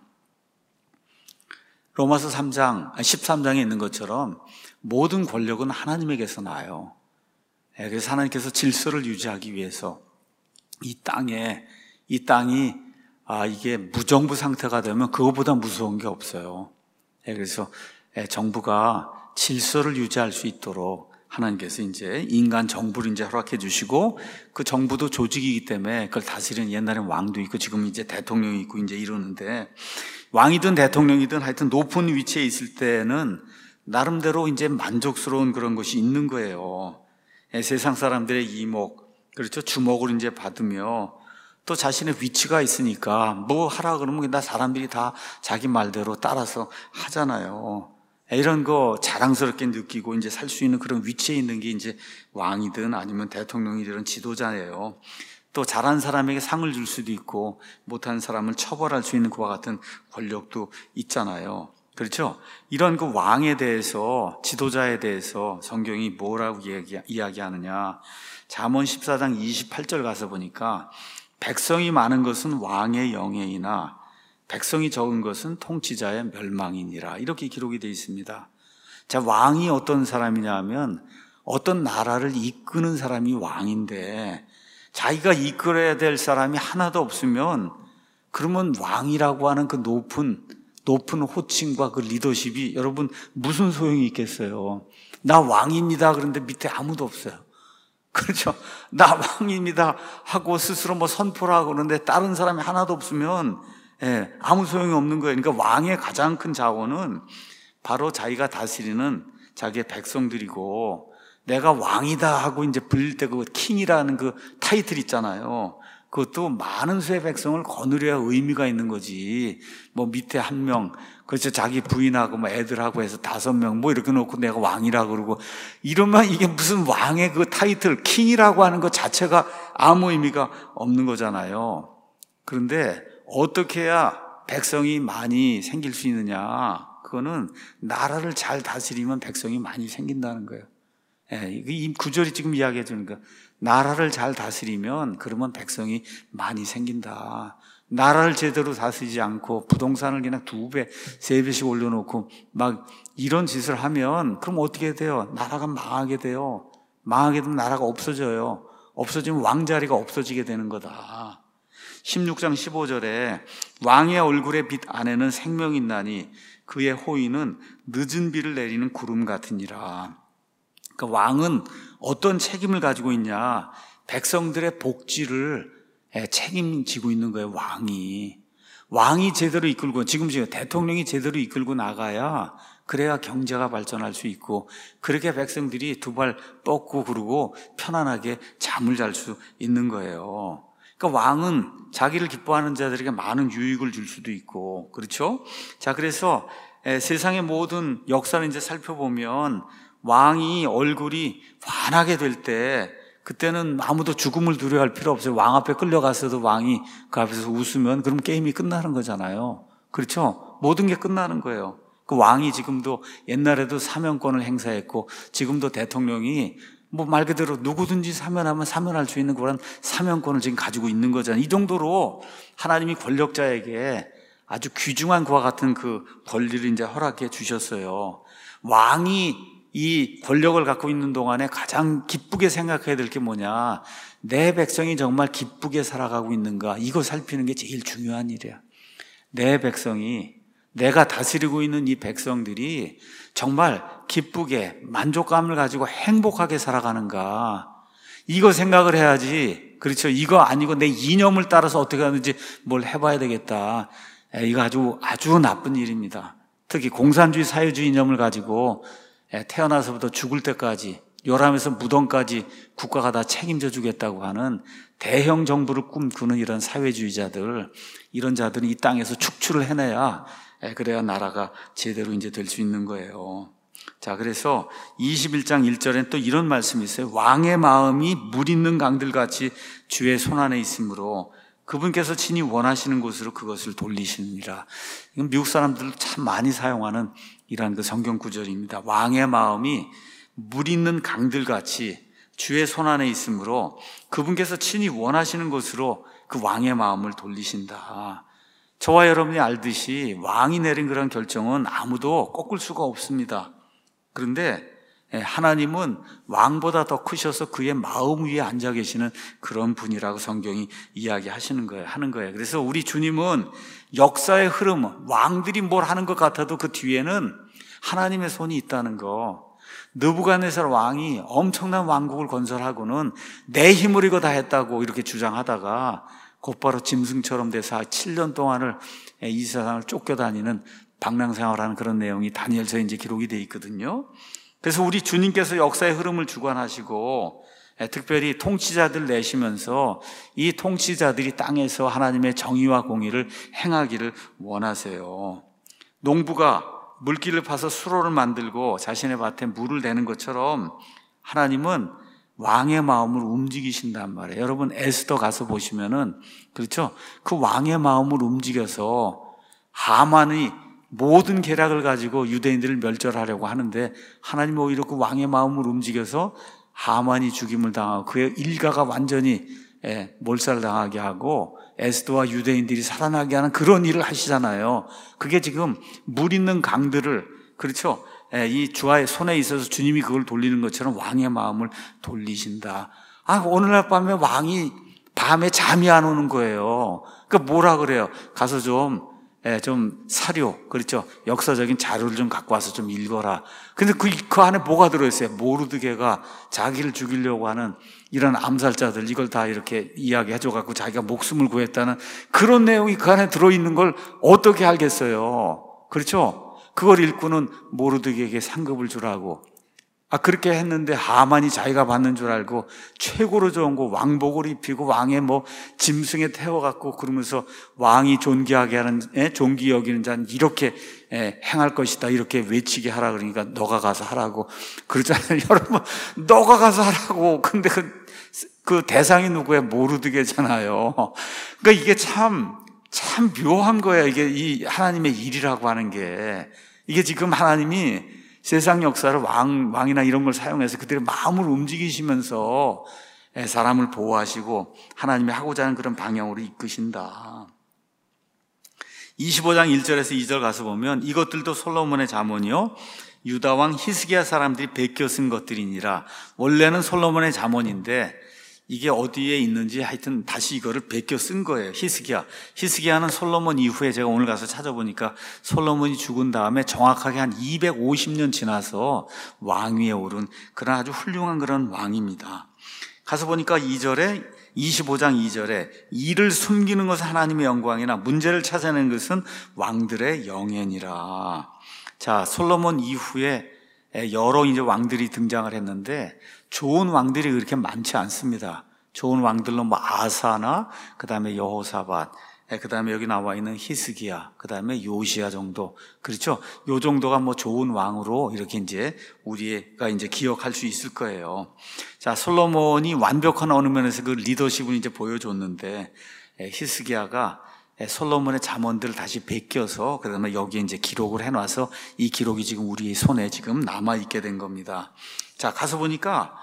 로마서 삼 장, 십삼 장에 있는 것처럼 모든 권력은 하나님에게서 나요. 그래서 하나님께서 질서를 유지하기 위해서 이 땅에, 이 땅이, 아, 이게 무정부 상태가 되면 그것보다 무서운 게 없어요. 그래서 정부가 질서를 유지할 수 있도록 하나님께서 이제 인간 정부를 이제 허락해 주시고, 그 정부도 조직이기 때문에 그걸 다스리는, 옛날엔 왕도 있고 지금 이제 대통령이 있고 이제 이러는데, 왕이든 대통령이든 하여튼 높은 위치에 있을 때는 나름대로 이제 만족스러운 그런 것이 있는 거예요. 세상 사람들의 이목, 그렇죠? 주목을 이제 받으며 또 자신의 위치가 있으니까 뭐 하라 그러면 나 사람들이 다 자기 말대로 따라서 하잖아요. 이런 거 자랑스럽게 느끼고 이제 살 수 있는 그런 위치에 있는 게 이제 왕이든 아니면 대통령이든 지도자예요. 또 잘한 사람에게 상을 줄 수도 있고 못한 사람을 처벌할 수 있는 그와 같은 권력도 있잖아요. 그렇죠? 이런 그 왕에 대해서, 지도자에 대해서 성경이 뭐라고 이야기, 이야기하느냐. 잠언 십사 장 이십팔 절 가서 보니까 백성이 많은 것은 왕의 영예이나 백성이 적은 것은 통치자의 멸망이니라, 이렇게 기록이 되어 있습니다. 자, 왕이 어떤 사람이냐 하면 어떤 나라를 이끄는 사람이 왕인데, 자기가 이끌어야 될 사람이 하나도 없으면 그러면 왕이라고 하는 그 높은 높은 호칭과 그 리더십이 여러분 무슨 소용이 있겠어요? 나 왕입니다 그런데 밑에 아무도 없어요. 그렇죠? 나 왕입니다 하고 스스로 뭐 선포를 하고 그러는데 다른 사람이 하나도 없으면 예, 아무 소용이 없는 거예요. 그러니까 왕의 가장 큰 자원은 바로 자기가 다스리는 자기의 백성들이고, 내가 왕이다 하고 이제 불릴 때 그 킹이라는 그 타이틀 있잖아요. 그것도 많은 수의 백성을 거느려야 의미가 있는 거지. 뭐 밑에 한 명, 그렇죠, 자기 부인하고 뭐 애들하고 해서 다섯 명 뭐 이렇게 놓고 내가 왕이라 그러고 이러면 이게 무슨 왕의 그 타이틀, 킹이라고 하는 것 자체가 아무 의미가 없는 거잖아요. 그런데 어떻게 해야 백성이 많이 생길 수 있느냐? 그거는 나라를 잘 다스리면 백성이 많이 생긴다는 거예요. 예, 이 구절이 지금 이야기해 주는 거. 나라를 잘 다스리면 그러면 백성이 많이 생긴다. 나라를 제대로 다스리지 않고 부동산을 그냥 두 배, 세 배씩 올려놓고 막 이런 짓을 하면 그럼 어떻게 돼요? 나라가 망하게 돼요. 망하게 되면 나라가 없어져요. 없어지면 왕자리가 없어지게 되는 거다. 십육 장 십오 절에 왕의 얼굴의 빛 안에는 생명이 있나니 그의 호의는 늦은 비를 내리는 구름 같으니라. 그러니까 왕은 어떤 책임을 가지고 있냐? 백성들의 복지를 책임지고 있는 거예요. 왕이 왕이 제대로 이끌고, 지금 지금 대통령이 제대로 이끌고 나가야 그래야 경제가 발전할 수 있고, 그렇게 백성들이 두 발 뻗고 그러고 편안하게 잠을 잘 수 있는 거예요. 그러니까 왕은 자기를 기뻐하는 자들에게 많은 유익을 줄 수도 있고, 그렇죠? 자, 그래서 세상의 모든 역사를 이제 살펴보면 왕이 얼굴이 환하게 될 때, 그때는 아무도 죽음을 두려워할 필요 없어요. 왕 앞에 끌려가서도 왕이 그 앞에서 웃으면 그럼 게임이 끝나는 거잖아요. 그렇죠? 모든 게 끝나는 거예요. 그 왕이 지금도 옛날에도 사면권을 행사했고, 지금도 대통령이 뭐 말 그대로 누구든지 사면하면 사면할 수 있는 그런 사면권을 지금 가지고 있는 거잖아요. 이 정도로 하나님이 권력자에게 아주 귀중한 그와 같은 그 권리를 이제 허락해 주셨어요. 왕이 이 권력을 갖고 있는 동안에 가장 기쁘게 생각해야 될 게 뭐냐? 내 백성이 정말 기쁘게 살아가고 있는가? 이거 살피는 게 제일 중요한 일이야. 내 백성이, 내가 다스리고 있는 이 백성들이 정말 기쁘게 만족감을 가지고 행복하게 살아가는가? 이거 생각을 해야지. 그렇죠? 이거 아니고 내 이념을 따라서 어떻게 하는지 뭘 해봐야 되겠다. 이거 아주 아주 나쁜 일입니다. 특히 공산주의 사회주의 이념을 가지고 태어나서부터 죽을 때까지, 요람에서 무덤까지 국가가 다 책임져 주겠다고 하는 대형 정부를 꿈꾸는 이런 사회주의자들, 이런 자들은 이 땅에서 축출을 해내야, 그래야 나라가 제대로 이제 될 수 있는 거예요. 자, 그래서 이십일 장 일 절엔 또 이런 말씀이 있어요. 왕의 마음이 물 있는 강들같이 주의 손안에 있으므로 그분께서 친히 원하시는 곳으로 그것을 돌리시느니라. 이건 미국 사람들 참 많이 사용하는 이러한 그 성경 구절입니다. 왕의 마음이 물 있는 강들같이 주의 손안에 있으므로 그분께서 친히 원하시는 곳으로 그 왕의 마음을 돌리신다. 저와 여러분이 알듯이 왕이 내린 그런 결정은 아무도 꺾을 수가 없습니다. 그런데 하나님은 왕보다 더 크셔서 그의 마음 위에 앉아 계시는 그런 분이라고 성경이 이야기하시는 거예요, 하는 거예요. 그래서 우리 주님은 역사의 흐름, 왕들이 뭘 하는 것 같아도 그 뒤에는 하나님의 손이 있다는 거. 느부갓네살 왕이 엄청난 왕국을 건설하고는 내 힘으로 이거 다 했다고 이렇게 주장하다가 곧바로 짐승처럼 돼서 칠 년 동안을 이 세상을 쫓겨다니는 방랑생활하는 그런 내용이 다니엘서에 이제 기록이 되어 있거든요. 그래서 우리 주님께서 역사의 흐름을 주관하시고 특별히 통치자들 내시면서 이 통치자들이 땅에서 하나님의 정의와 공의를 행하기를 원하세요. 농부가 물길을 파서 수로를 만들고 자신의 밭에 물을 대는 것처럼 하나님은 왕의 마음을 움직이신단 말이에요. 여러분 에스더 가서 보시면은 그렇죠? 그 왕의 마음을 움직여서 하만이 모든 계략을 가지고 유대인들을 멸절하려고 하는데 하나님 오히려 그 왕의 마음을 움직여서 하만이 죽임을 당하고 그의 일가가 완전히 예, 몰살당하게 하고 에스더와 유대인들이 살아나게 하는 그런 일을 하시잖아요. 그게 지금 물 있는 강들을 그렇죠? 예, 이 주의 손에 있어서 주님이 그걸 돌리는 것처럼 왕의 마음을 돌리신다. 아, 오늘날 밤에 왕이 밤에 잠이 안 오는 거예요. 그러니까 뭐라 그래요? 가서 좀 예, 좀 사료, 그렇죠? 역사적인 자료를 좀 갖고 와서 좀 읽어라. 근데 그, 그 안에 뭐가 들어있어요? 모르드게가 자기를 죽이려고 하는 이런 암살자들, 이걸 다 이렇게 이야기해줘갖고 자기가 목숨을 구했다는 그런 내용이 그 안에 들어있는 걸 어떻게 알겠어요? 그렇죠? 그걸 읽고는 모르드게에게 상급을 주라고. 아, 그렇게 했는데 하만이 자기가 받는 줄 알고 최고로 좋은 거 왕복을 입히고 왕의 뭐 짐승에 태워갖고 그러면서 왕이 존귀하게 하는, 에? 존귀 여기는 자는 이렇게 에, 행할 것이다. 이렇게 외치게 하라 그러니까 너가 가서 하라고 그러잖아요. 여러분, 너가 가서 하라고. 근데 그, 그 대상이 누구예요? 모르드게잖아요. 그러니까 이게 참, 참 묘한 거예요. 이게 이 하나님의 일이라고 하는 게. 이게 지금 하나님이 세상 역사를 왕, 왕이나 이런 걸 사용해서 그들의 마음을 움직이시면서 사람을 보호하시고 하나님이 하고자 하는 그런 방향으로 이끄신다. 이십오 장 일 절에서 이 절 가서 보면 이것들도 솔로몬의 잠언이요 유다 왕 히스기야 사람들이 베껴 쓴 것들이니라. 원래는 솔로몬의 잠언인데 이게 어디에 있는지 하여튼 다시 이거를 베껴 쓴 거예요. 히스기야. 히스기야는 솔로몬 이후에 제가 오늘 가서 찾아보니까 솔로몬이 죽은 다음에 정확하게 한 이백오십 년 지나서 왕위에 오른 그런 아주 훌륭한 그런 왕입니다. 가서 보니까 이 절에 이십오 장 이 절에 이를 숨기는 것은 하나님의 영광이나 문제를 찾아내는 것은 왕들의 영예니라. 자, 솔로몬 이후에 여러 이제 왕들이 등장을 했는데 좋은 왕들이 그렇게 많지 않습니다. 좋은 왕들로 뭐 아사나 그 다음에 여호사밧, 그 다음에 여기 나와 있는 히스기야, 그 다음에 요시야 정도, 그렇죠? 요 정도가 뭐 좋은 왕으로 이렇게 이제 우리가 이제 기억할 수 있을 거예요. 자, 솔로몬이 완벽한 어느 면에서 그 리더십을 이제 보여줬는데 히스기야가 솔로몬의 잠언들을 다시 베껴서 그다음에 여기에 이제 기록을 해놔서 이 기록이 지금 우리 손에 지금 남아 있게 된 겁니다. 자, 가서 보니까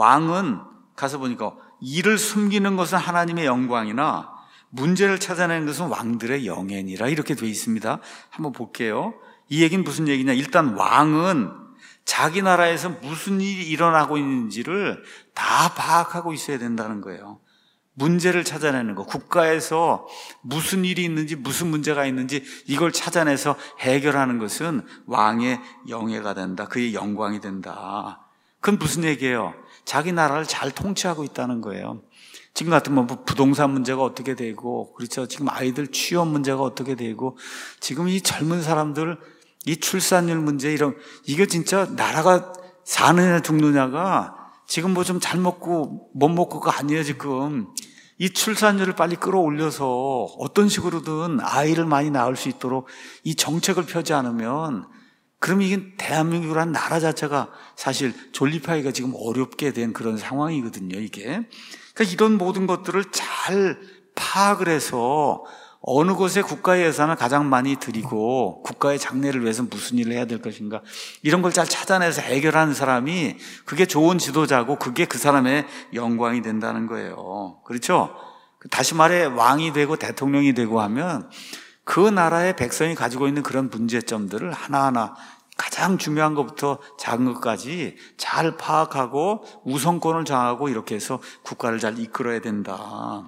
왕은 가서 보니까 이를 숨기는 것은 하나님의 영광이나 문제를 찾아내는 것은 왕들의 영예니라 이렇게 돼 있습니다. 한번 볼게요. 이 얘기는 무슨 얘기냐? 일단 왕은 자기 나라에서 무슨 일이 일어나고 있는지를 다 파악하고 있어야 된다는 거예요. 문제를 찾아내는 거, 국가에서 무슨 일이 있는지 무슨 문제가 있는지 이걸 찾아내서 해결하는 것은 왕의 영예가 된다. 그의 영광이 된다. 그건 무슨 얘기예요? 자기 나라를 잘 통치하고 있다는 거예요. 지금 같으면 뭐 부동산 문제가 어떻게 되고, 그렇죠? 지금 아이들 취업 문제가 어떻게 되고, 지금 이 젊은 사람들 이 출산율 문제 이런, 이게 진짜 나라가 사느냐 죽느냐가 지금 뭐 좀 잘 먹고 못 먹고가 아니에요. 지금 이 출산율을 빨리 끌어올려서 어떤 식으로든 아이를 많이 낳을 수 있도록 이 정책을 펴지 않으면, 그럼 이게 대한민국이라는 나라 자체가 사실 존립하기가 지금 어렵게 된 그런 상황이거든요, 이게. 그러니까 이런 모든 것들을 잘 파악을 해서 어느 곳에 국가의 예산을 가장 많이 들이고 국가의 장래를 위해서 무슨 일을 해야 될 것인가, 이런 걸 잘 찾아내서 해결하는 사람이 그게 좋은 지도자고 그게 그 사람의 영광이 된다는 거예요. 그렇죠? 다시 말해 왕이 되고 대통령이 되고 하면 그 나라의 백성이 가지고 있는 그런 문제점들을 하나하나 가장 중요한 것부터 작은 것까지 잘 파악하고 우선권을 정하고 이렇게 해서 국가를 잘 이끌어야 된다.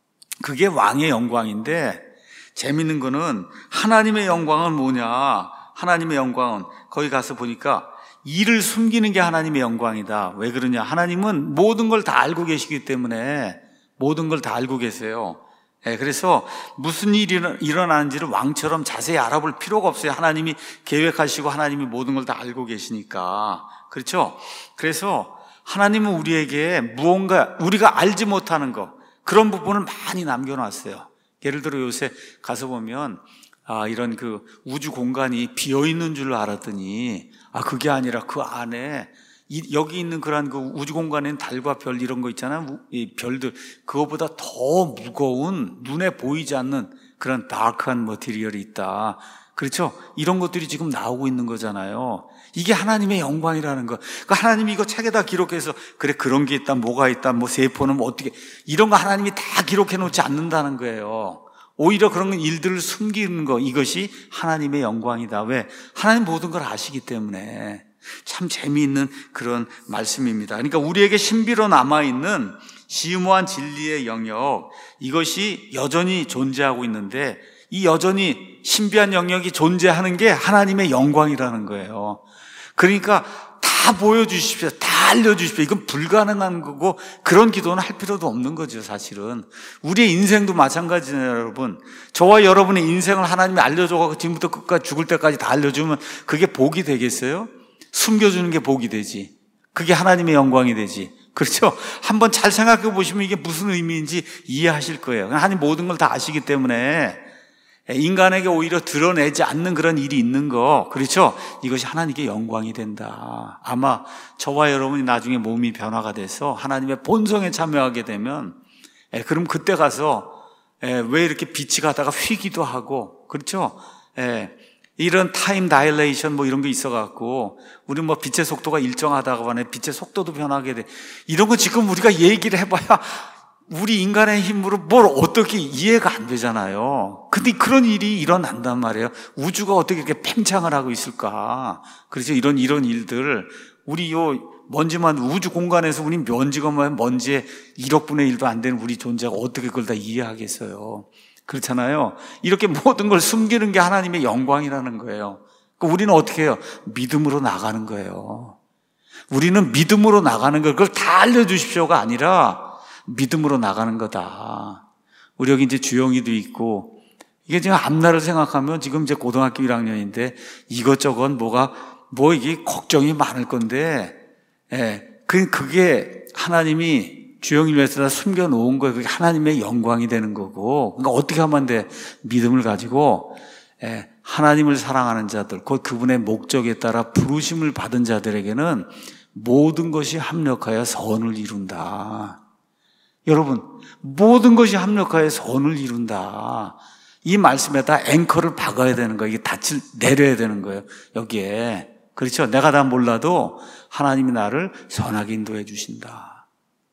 그게 왕의 영광인데, 재밌는 거는 하나님의 영광은 뭐냐? 하나님의 영광은 거기 가서 보니까 이를 숨기는 게 하나님의 영광이다. 왜 그러냐? 하나님은 모든 걸 다 알고 계시기 때문에 모든 걸 다 알고 계세요. 네, 그래서 무슨 일이 일어나는지를 왕처럼 자세히 알아볼 필요가 없어요. 하나님이 계획하시고 하나님이 모든 걸 다 알고 계시니까. 그렇죠? 그래서 하나님은 우리에게 무언가 우리가 알지 못하는 것, 그런 부분을 많이 남겨놨어요. 예를 들어 요새 가서 보면 아, 이런 그 우주 공간이 비어 있는 줄 알았더니 아, 그게 아니라 그 안에 이, 여기 있는 그러한 그 우주 공간에는 달과 별 이런 거 있잖아요. 이 별들, 그거보다 더 무거운, 눈에 보이지 않는 그런 다크한 머티리얼이 있다. 그렇죠? 이런 것들이 지금 나오고 있는 거잖아요. 이게 하나님의 영광이라는 거. 그러니까 하나님이 이거 책에다 기록해서, 그래, 그런 게 있다, 뭐가 있다, 뭐 세포는 뭐 어떻게, 이런 거 하나님이 다 기록해 놓지 않는다는 거예요. 오히려 그런 일들을 숨기는 거, 이것이 하나님의 영광이다. 왜? 하나님 모든 걸 아시기 때문에. 참 재미있는 그런 말씀입니다. 그러니까 우리에게 신비로 남아있는 심오한 진리의 영역, 이것이 여전히 존재하고 있는데, 이 여전히 신비한 영역이 존재하는 게 하나님의 영광이라는 거예요. 그러니까 다 보여주십시오. 다 알려주십시오. 이건 불가능한 거고, 그런 기도는 할 필요도 없는 거죠, 사실은. 우리의 인생도 마찬가지네요, 여러분. 저와 여러분의 인생을 하나님이 알려줘서 지금부터 끝까지 죽을 때까지 다 알려주면 그게 복이 되겠어요? 숨겨주는 게 복이 되지. 그게 하나님의 영광이 되지. 그렇죠? 한번 잘 생각해 보시면 이게 무슨 의미인지 이해하실 거예요. 하나님 모든 걸 다 아시기 때문에 인간에게 오히려 드러내지 않는 그런 일이 있는 거, 그렇죠? 이것이 하나님께 영광이 된다. 아마 저와 여러분이 나중에 몸이 변화가 돼서 하나님의 본성에 참여하게 되면, 예, 그럼 그때 가서, 예, 왜 이렇게 빛이 가다가 휘기도 하고, 그렇죠? 예, 이런 타임 다일레이션 뭐 이런 게 있어갖고, 우리 뭐 빛의 속도가 일정하다고 하네, 빛의 속도도 변하게 돼. 이런 거 지금 우리가 얘기를 해봐야 우리 인간의 힘으로 뭘 어떻게 이해가 안 되잖아요. 근데 그런 일이 일어난단 말이에요. 우주가 어떻게 이렇게 팽창을 하고 있을까? 그래서 이런, 이런 일들, 우리 요 먼지만 우주 공간에서 우리 먼지가 먼지의 일억분의 일도 안 되는 우리 존재가 어떻게 그걸 다 이해하겠어요? 그렇잖아요. 이렇게 모든 걸 숨기는 게 하나님의 영광이라는 거예요. 그러니까 우리는 어떻게 해요? 믿음으로 나가는 거예요. 우리는 믿음으로 나가는 걸, 그걸 다 알려주십시오가 아니라 믿음으로 나가는 거다. 우리 여기 이제 주영이도 있고, 이게 지금 앞날을 생각하면 지금 이제 고등학교 일 학년인데 이것저것 뭐가, 뭐 이게 걱정이 많을 건데, 예, 그, 그게 하나님이 주영이를 위해서 다 숨겨놓은 거예요. 그게 하나님의 영광이 되는 거고. 그러니까 어떻게 하면 돼? 믿음을 가지고, 예, 하나님을 사랑하는 자들, 곧 그분의 목적에 따라 부르심을 받은 자들에게는 모든 것이 합력하여 선을 이룬다. 여러분, 모든 것이 합력하여 선을 이룬다. 이 말씀에다 앵커를 박아야 되는 거예요. 이게 닻을 내려야 되는 거예요. 여기에. 그렇죠? 내가 다 몰라도 하나님이 나를 선하게 인도해 주신다.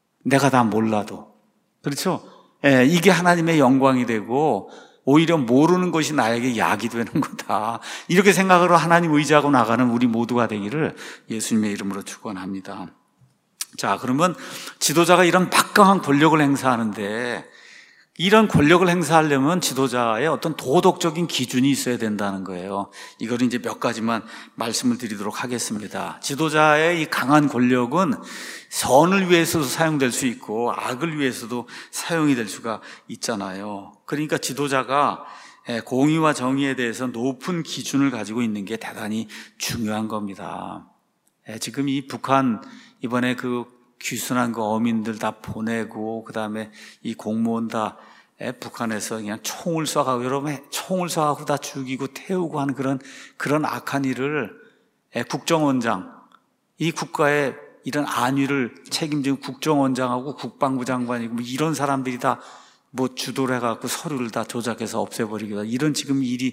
내가 다 몰라도. 그렇죠? 예, 이게 하나님의 영광이 되고 오히려 모르는 것이 나에게 약이 되는 거다. 이렇게 생각으로 하나님 의지하고 나가는 우리 모두가 되기를 예수님의 이름으로 축원합니다. 자, 그러면 지도자가 이런 막강한 권력을 행사하는데, 이런 권력을 행사하려면 지도자의 어떤 도덕적인 기준이 있어야 된다는 거예요. 이걸 이제 몇 가지만 말씀을 드리도록 하겠습니다. 지도자의 이 강한 권력은 선을 위해서도 사용될 수 있고 악을 위해서도 사용이 될 수가 있잖아요. 그러니까 지도자가 공의와 정의에 대해서 높은 기준을 가지고 있는 게 대단히 중요한 겁니다. 지금 이 북한 이번에 그 귀순한 그 어민들 다 보내고, 그 다음에 이 공무원 다 북한에서 그냥 총을 쏴가고, 여러분 총을 쏴가고 다 죽이고 태우고 하는 그런, 그런 악한 일을 국정원장, 이 국가의 이런 안위를 책임진 국정원장하고 국방부 장관이고 뭐 이런 사람들이 다 뭐 주도를 해갖고 서류를 다 조작해서 없애버리기도, 이런 지금 일이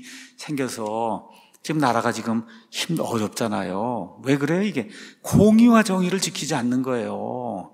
생겨서 지금 나라가 지금 힘 어렵잖아요. 왜 그래요? 이게 공의와 정의를 지키지 않는 거예요.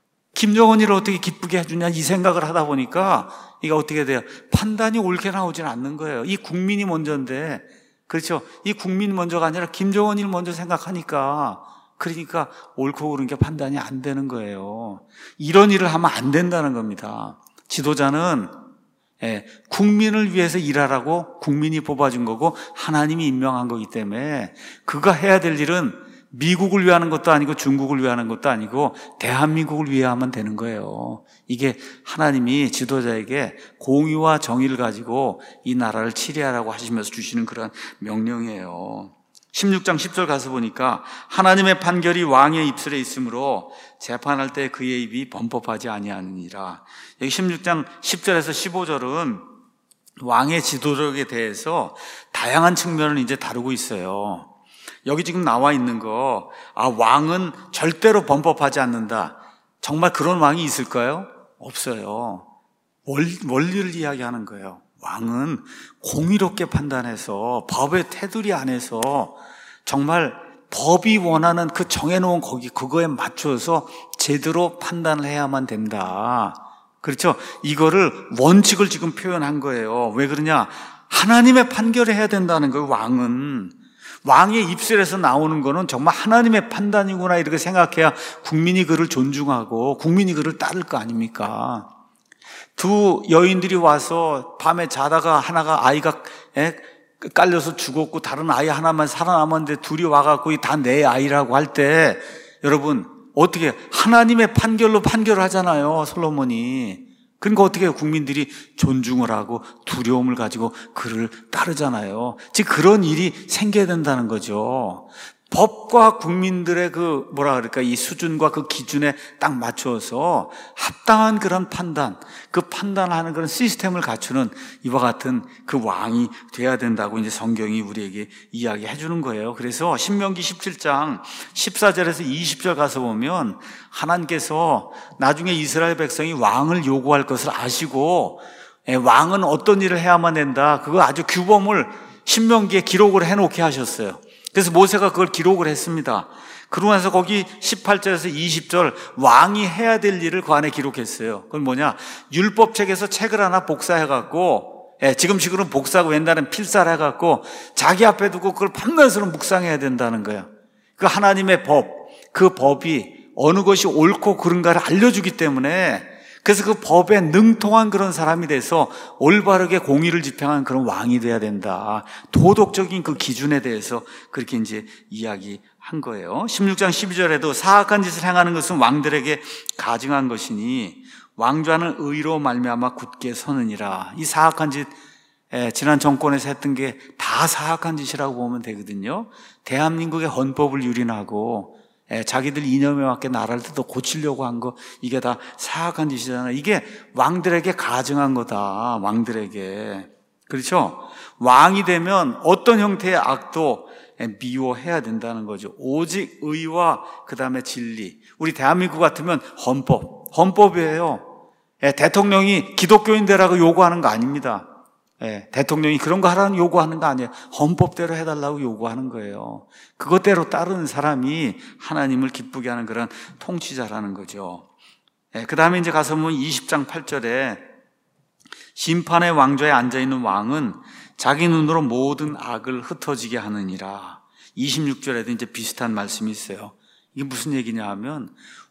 김정은이를 어떻게 기쁘게 해주냐 이 생각을 하다 보니까 이게 어떻게 돼요? 판단이 옳게 나오질 않는 거예요. 이 국민이 먼저인데, 그렇죠? 이 국민이 먼저가 아니라 김정은이를 먼저 생각하니까, 그러니까 옳고 그른 게 판단이 안 되는 거예요. 이런 일을 하면 안 된다는 겁니다. 지도자는 예, 국민을 위해서 일하라고 국민이 뽑아준 거고 하나님이 임명한 거기 때문에 그가 해야 될 일은 미국을 위하는 것도 아니고 중국을 위하는 것도 아니고 대한민국을 위해 하면 되는 거예요. 이게 하나님이 지도자에게 공의와 정의를 가지고 이 나라를 치리하라고 하시면서 주시는 그런 명령이에요. 십육 장 십 절 가서 보니까 하나님의 판결이 왕의 입술에 있으므로 재판할 때 그의 입이 범법하지 아니하느니라. 여기 십육 장 십 절에서 십오 절은 왕의 지도력에 대해서 다양한 측면을 이제 다루고 있어요. 여기 지금 나와 있는 거, 아, 왕은 절대로 범법하지 않는다. 정말 그런 왕이 있을까요? 없어요. 원리를 이야기하는 거예요. 왕은 공의롭게 판단해서 법의 테두리 안에서 정말 법이 원하는 그 정해놓은 거기 그거에 맞춰서 제대로 판단을 해야만 된다. 그렇죠? 이거를 원칙을 지금 표현한 거예요. 왜 그러냐? 하나님의 판결을 해야 된다는 거예요. 왕은 왕의 입술에서 나오는 거는 정말 하나님의 판단이구나 이렇게 생각해야 국민이 그를 존중하고 국민이 그를 따를 거 아닙니까? 두 여인들이 와서 밤에 자다가 하나가 아이가 깔려서 죽었고 다른 아이 하나만 살아남았는데 둘이 와갖고 다 내 아이라고 할 때 여러분 어떻게 하나님의 판결로 판결을 하잖아요. 솔로몬이. 그러니까 어떻게 국민들이 존중을 하고 두려움을 가지고 그를 따르잖아요. 즉 그런 일이 생겨야 된다는 거죠. 법과 국민들의 그 뭐라 그럴까 이 수준과 그 기준에 딱 맞춰서 합당한 그런 판단, 그 판단하는 그런 시스템을 갖추는 이와 같은 그 왕이 돼야 된다고 이제 성경이 우리에게 이야기해 주는 거예요. 그래서 신명기 십칠 장 십사 절에서 이십 절 가서 보면 하나님께서 나중에 이스라엘 백성이 왕을 요구할 것을 아시고 왕은 어떤 일을 해야만 된다. 그거 아주 규범을 신명기에 기록을 해놓게 하셨어요. 그래서 모세가 그걸 기록을 했습니다. 그러고 나서 거기 십팔 절에서 이십 절 왕이 해야 될 일을 그 안에 기록했어요. 그건 뭐냐? 율법책에서 책을 하나 복사해갖고 예, 지금식으로는 복사하고 옛날엔 필사를 해갖고 자기 앞에 두고 그걸 밤낮으로 묵상해야 된다는 거예요. 그 하나님의 법, 그 법이 어느 것이 옳고 그른가를 알려주기 때문에 그래서 그 법에 능통한 그런 사람이 돼서 올바르게 공의를 집행한 그런 왕이 돼야 된다. 도덕적인 그 기준에 대해서 그렇게 이제 이야기한 거예요. 십육 장 십이 절에도 사악한 짓을 행하는 것은 왕들에게 가증한 것이니 왕좌는 의로 말미암아 굳게 서느니라. 이 사악한 짓, 예, 지난 정권에서 했던 게 다 사악한 짓이라고 보면 되거든요. 대한민국의 헌법을 유린하고 예, 자기들 이념에 맞게 나라를 더 고치려고 한 거 이게 다 사악한 짓이잖아요. 이게 왕들에게 가증한 거다. 왕들에게. 그렇죠? 왕이 되면 어떤 형태의 악도 미워해야 된다는 거죠. 오직 의와 그 다음에 진리. 우리 대한민국 같으면 헌법. 헌법이에요. 예, 대통령이 기독교인 되라고 요구하는 거 아닙니다. 예, 대통령이 그런 거 하라는 요구하는 거 아니에요. 헌법대로 해달라고 요구하는 거예요. 그것대로 따르는 사람이 하나님을 기쁘게 하는 그런 통치자라는 거죠. 예, 그 다음에 이제 가서 보면 이십 장 팔 절에 심판의 왕좌에 앉아있는 왕은 자기 눈으로 모든 악을 흩어지게 하느니라. 이십육 절에도 이제 비슷한 말씀이 있어요. 이게 무슨 얘기냐 하면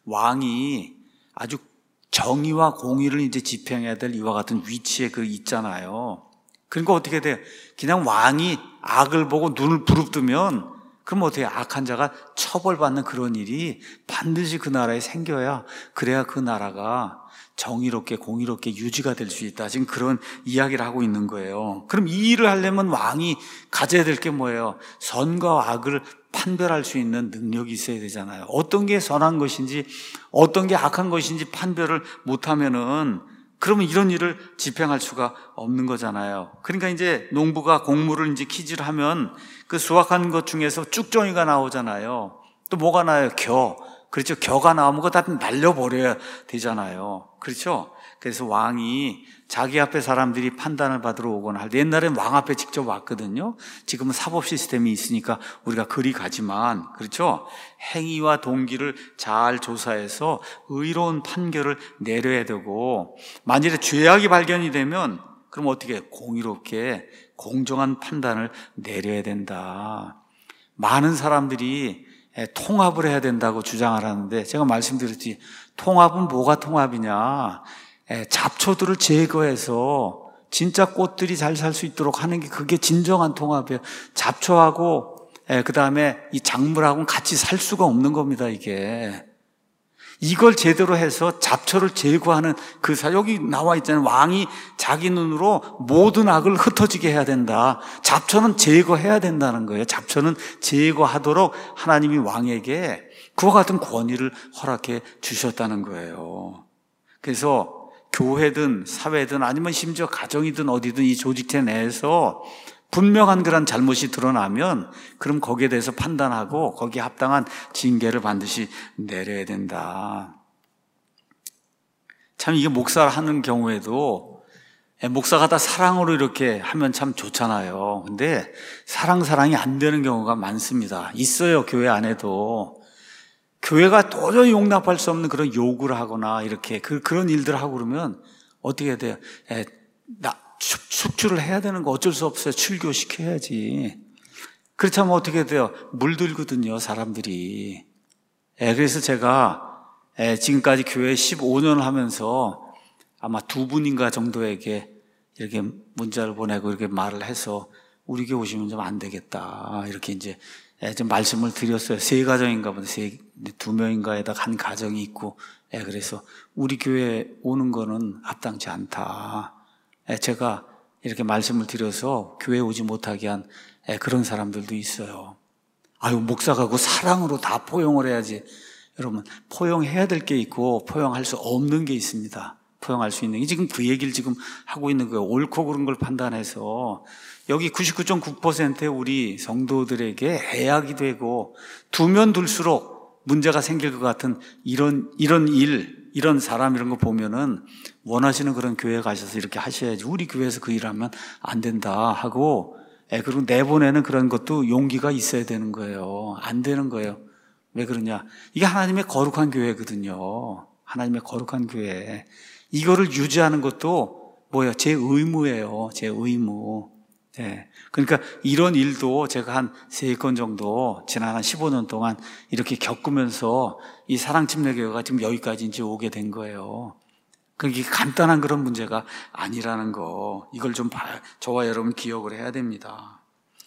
왕이 아주 정의와 공의를 이제 집행해야 될 이와 같은 위치에 그 있잖아요. 그러니까 어떻게 돼요? 그냥 왕이 악을 보고 눈을 부릅뜨면 그럼 어떻게 악한 자가 처벌받는 그런 일이 반드시 그 나라에 생겨야 그래야 그 나라가 정의롭게 공의롭게 유지가 될 수 있다. 지금 그런 이야기를 하고 있는 거예요. 그럼 이 일을 하려면 왕이 가져야 될 게 뭐예요? 선과 악을 판별할 수 있는 능력이 있어야 되잖아요. 어떤 게 선한 것인지 어떤 게 악한 것인지 판별을 못하면은 그러면 이런 일을 집행할 수가 없는 거잖아요. 그러니까 이제 농부가 곡물을 이제 키즈를 하면 그 수확한 것 중에서 쭉정이가 나오잖아요. 또 뭐가 나요? 겨. 그렇죠. 겨가 나오면 그거 다 날려버려야 되잖아요. 그렇죠. 그래서 왕이 자기 앞에 사람들이 판단을 받으러 오거나 할 때 옛날엔 왕 앞에 직접 왔거든요. 지금은 사법 시스템이 있으니까 우리가 그리 가지만 그렇죠. 행위와 동기를 잘 조사해서 의로운 판결을 내려야 되고 만일에 죄악이 발견이 되면 그럼 어떻게 공의롭게 공정한 판단을 내려야 된다. 많은 사람들이 통합을 해야 된다고 주장을 하는데 제가 말씀드렸지 통합은 뭐가 통합이냐. 잡초들을 제거해서 진짜 꽃들이 잘 살 수 있도록 하는 게 그게 진정한 통합이에요. 잡초하고 그 다음에 이 작물하고는 같이 살 수가 없는 겁니다. 이게 이걸 제대로 해서 잡초를 제거하는 그 사 여기 나와 있잖아요. 왕이 자기 눈으로 모든 악을 흩어지게 해야 된다. 잡초는 제거해야 된다는 거예요. 잡초는 제거하도록 하나님이 왕에게 그와 같은 권위를 허락해 주셨다는 거예요. 그래서 교회든 사회든 아니면 심지어 가정이든 어디든 이 조직체 내에서 분명한 그런 잘못이 드러나면 그럼 거기에 대해서 판단하고 거기에 합당한 징계를 반드시 내려야 된다. 참 이게 목사를 하는 경우에도 목사가 다 사랑으로 이렇게 하면 참 좋잖아요. 근데 사랑 사랑이 안 되는 경우가 많습니다. 있어요. 교회 안에도 교회가 도저히 용납할 수 없는 그런 요구를 하거나 이렇게 그, 그런 일들을 하고 그러면 어떻게 해야 돼요? 에, 나 숙주를 해야 되는 거 어쩔 수 없어요. 출교시켜야지. 그렇지 않으면 어떻게 돼요? 물들거든요, 사람들이. 에, 그래서 제가 에, 지금까지 교회 십오 년을 하면서 아마 두 분인가 정도에게 이렇게 문자를 보내고 이렇게 말을 해서 우리 교회 오시면 좀 안 되겠다. 이렇게 이제 좀 말씀을 드렸어요. 세 가정인가 보다. 세, 두 명인가에다 한 가정이 있고. 그래서 우리 교회 오는 거는 합당치 않다. 제가 이렇게 말씀을 드려서 교회 오지 못하게 한 그런 사람들도 있어요. 아유, 목사가 그 사랑으로 다 포용을 해야지. 여러분, 포용해야 될 게 있고 포용할 수 없는 게 있습니다. 포용할 수 있는 게 지금 그 얘기를 지금 하고 있는 거예요. 옳고 그른 걸 판단해서 여기 구십구 점 구 퍼센트의 우리 성도들에게 해악이 되고 두면 둘수록 문제가 생길 것 같은 이런 이런 일, 이런 사람 이런 거 보면은 원하시는 그런 교회에 가셔서 이렇게 하셔야지. 우리 교회에서 그 일하면 안 된다 하고 예, 그리고 내보내는 그런 것도 용기가 있어야 되는 거예요. 안 되는 거예요. 왜 그러냐? 이게 하나님의 거룩한 교회거든요. 하나님의 거룩한 교회. 이거를 유지하는 것도 뭐예요? 제 의무예요. 제 의무. 네. 그러니까 이런 일도 제가 한 세 건 정도 지난 한 십오 년 동안 이렇게 겪으면서 이 사랑침례교회가 지금 여기까지 이제 오게 된 거예요. 그게 간단한 그런 문제가 아니라는 거. 이걸 좀 봐, 저와 여러분 기억을 해야 됩니다.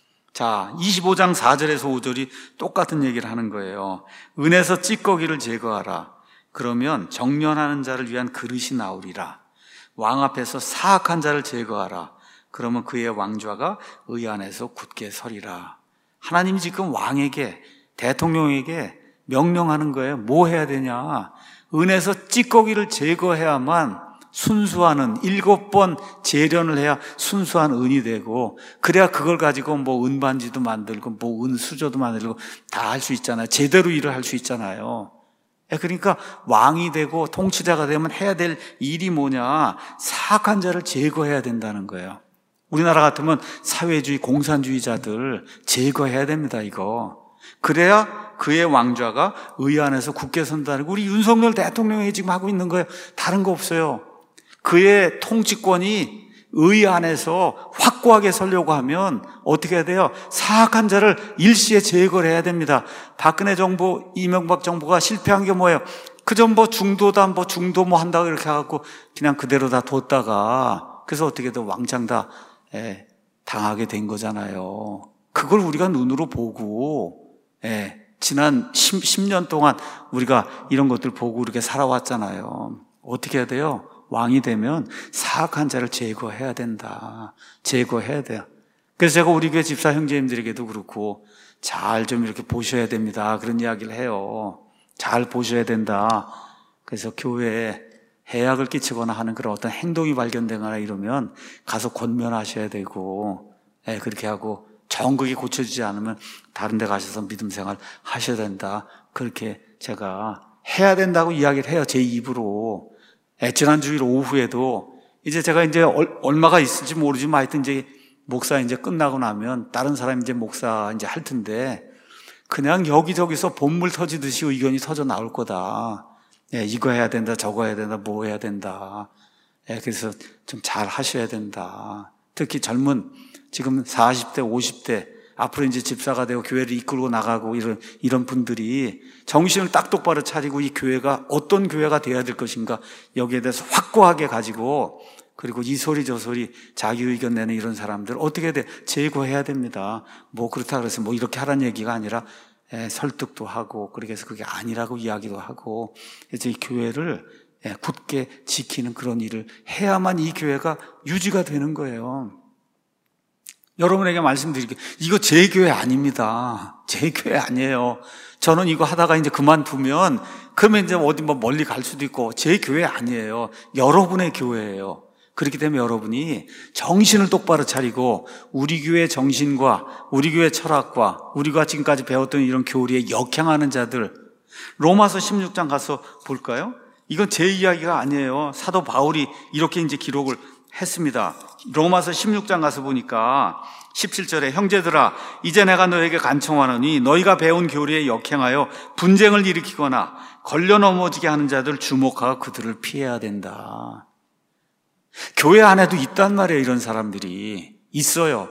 자, 이십오 장 사 절에서 오 절이 똑같은 얘기를 하는 거예요. 은에서 찌꺼기를 제거하라. 그러면 정련하는 자를 위한 그릇이 나오리라. 왕 앞에서 사악한 자를 제거하라. 그러면 그의 왕좌가 의 안에서 굳게 서리라. 하나님이 지금 왕에게, 대통령에게 명령하는 거예요. 뭐 해야 되냐? 은에서 찌꺼기를 제거해야만 순수한 은, 일곱 번 재련을 해야 순수한 은이 되고, 그래야 그걸 가지고 뭐 은반지도 만들고 뭐 은수저도 만들고 다 할 수 있잖아요. 제대로 일을 할 수 있잖아요. 그러니까 왕이 되고 통치자가 되면 해야 될 일이 뭐냐? 사악한 자를 제거해야 된다는 거예요. 우리나라 같으면 사회주의 공산주의자들 제거해야 됩니다. 이거. 그래야 그의 왕좌가 의 안에서 굳게 선다는 거. 우리 윤석열 대통령이 지금 하고 있는 거예요. 다른 거 없어요. 그의 통치권이 의 안에서 확고하게 서려고 하면 어떻게 해야 돼요? 사악한 자를 일시에 제거를 해야 됩니다. 박근혜 정부, 이명박 정부가 실패한 게 뭐예요? 그저 뭐 중도다, 뭐 중도 뭐 한다고 이렇게 해갖고 그냥 그대로 다 뒀다가 그래서 어떻게든 왕창 다 예, 당하게 된 거잖아요. 그걸 우리가 눈으로 보고 예, 지난 십 년 동안 우리가 이런 것들 보고 이렇게 살아왔잖아요. 어떻게 해야 돼요? 왕이 되면 사악한 자를 제거해야 된다. 제거해야 돼요. 그래서 제가 우리 교회 집사 형제님들에게도 그렇고 잘 좀 이렇게 보셔야 됩니다. 그런 이야기를 해요. 잘 보셔야 된다. 그래서 교회에 해악을 끼치거나 하는 그런 어떤 행동이 발견되거나 이러면 가서 권면하셔야 되고, 예, 그렇게 하고 정극이 고쳐지지 않으면 다른 데 가셔서 믿음 생활 하셔야 된다. 그렇게 제가 해야 된다고 이야기를 해요. 제 입으로. 예, 지난 주일 오후에도 이제 제가 이제 얼마가 있을지 모르지만 하여튼 이제 목사 이제 끝나고 나면 다른 사람이 이제 목사 이제 할 텐데 그냥 여기저기서 본물 터지듯이 의견이 터져 나올 거다. 예, 이거 해야 된다, 저거 해야 된다, 뭐 해야 된다. 예, 그래서 좀 잘 하셔야 된다. 특히 젊은 지금 사십 대, 오십 대 앞으로 이제 집사가 되고 교회를 이끌고 나가고 이런, 이런 분들이 정신을 딱 똑바로 차리고 이 교회가 어떤 교회가 되어야 될 것인가 여기에 대해서 확고하게 가지고 그리고 이 소리 저 소리 자기 의견 내는 이런 사람들 어떻게 돼? 제거해야 됩니다. 뭐 그렇다 그래서 뭐 이렇게 하라는 얘기가 아니라 예, 설득도 하고 그렇게 해서 그게 아니라고 이야기도 하고 그래서 이 교회를 예, 굳게 지키는 그런 일을 해야만 이 교회가 유지가 되는 거예요. 여러분에게 말씀드릴게요. 이거 제 교회 아닙니다. 제 교회 아니에요. 저는 이거 하다가 이제 그만두면 그러면 이제 어디 뭐 멀리 갈 수도 있고 제 교회 아니에요. 여러분의 교회예요. 그렇기 때문에 여러분이 정신을 똑바로 차리고 우리 교회 정신과 우리 교회 철학과 우리가 지금까지 배웠던 이런 교리에 역행하는 자들, 로마서 십육 장 가서 볼까요? 이건 제 이야기가 아니에요. 사도 바울이 이렇게 이제 기록을 했습니다. 로마서 십육 장 가서 보니까 십칠 절에 형제들아 이제 내가 너에게 간청하노니 너희가 배운 교리에 역행하여 분쟁을 일으키거나 걸려 넘어지게 하는 자들 주목하고 그들을 피해야 된다. 교회 안에도 있단 말이에요. 이런 사람들이 있어요.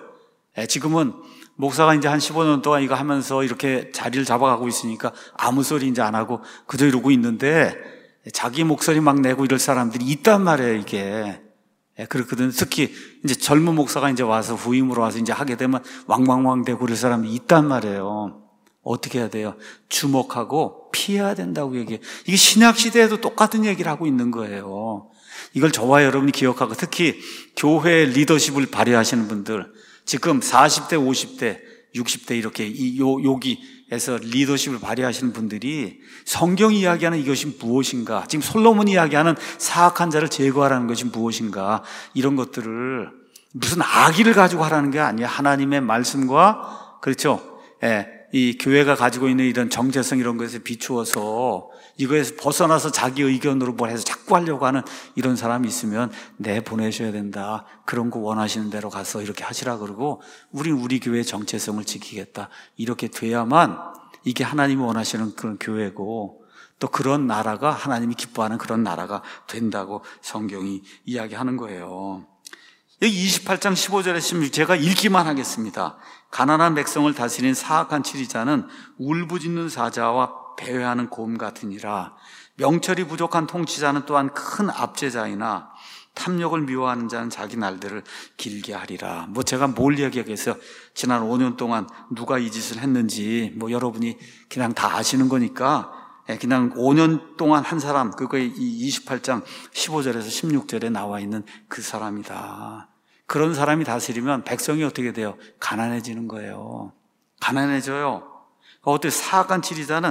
지금은 목사가 이제 한 십오 년 동안 이거 하면서 이렇게 자리를 잡아가고 있으니까 아무 소리 이제 안 하고 그저 이러고 있는데 자기 목소리 막 내고 이럴 사람들이 있단 말이에요. 이게 그렇거든. 특히 이제 젊은 목사가 이제 와서 후임으로 와서 이제 하게 되면 왕왕왕 대고 그럴 사람이 있단 말이에요. 어떻게 해야 돼요? 주목하고 피해야 된다고 얘기해요. 이게 신약 시대에도 똑같은 얘기를 하고 있는 거예요. 이걸 저와 여러분이 기억하고 특히 교회 리더십을 발휘하시는 분들, 지금 사십 대, 오십 대, 육십 대 이렇게 이 요, 여기에서 리더십을 발휘하시는 분들이 성경이 이야기하는 이것이 무엇인가, 지금 솔로몬이 이야기하는 사악한 자를 제거하라는 것이 무엇인가, 이런 것들을 무슨 악의를 가지고 하라는 게 아니에요. 하나님의 말씀과, 그렇죠? 예, 이 교회가 가지고 있는 이런 정체성 이런 것에 비추어서 이거에서 벗어나서 자기 의견으로 뭘 해서 자꾸 하려고 하는 이런 사람이 있으면 내보내셔야 된다. 그런 거 원하시는 대로 가서 이렇게 하시라 그러고 우리 우리 교회의 정체성을 지키겠다. 이렇게 돼야만 이게 하나님이 원하시는 그런 교회고 또 그런 나라가 하나님이 기뻐하는 그런 나라가 된다고 성경이 이야기하는 거예요. 여기 이십팔 장 십오 절에 십육, 제가 읽기만 하겠습니다. 가난한 백성을 다스리는 사악한 치리자는 울부짖는 사자와 배회하는 곰 같으니라. 명철이 부족한 통치자는 또한 큰 압제자이나 탐욕을 미워하는 자는 자기 날들을 길게 하리라. 뭐 제가 뭘 이야기하겠어요? 지난 오 년 동안 누가 이 짓을 했는지 뭐 여러분이 그냥 다 아시는 거니까 그냥 오 년 동안 한 사람, 그거 이 이십팔 장 십오 절에서 십육 절에 나와 있는 그 사람이다. 그런 사람이 다스리면 백성이 어떻게 돼요? 가난해지는 거예요. 가난해져요. 어때? 사악한 치리자는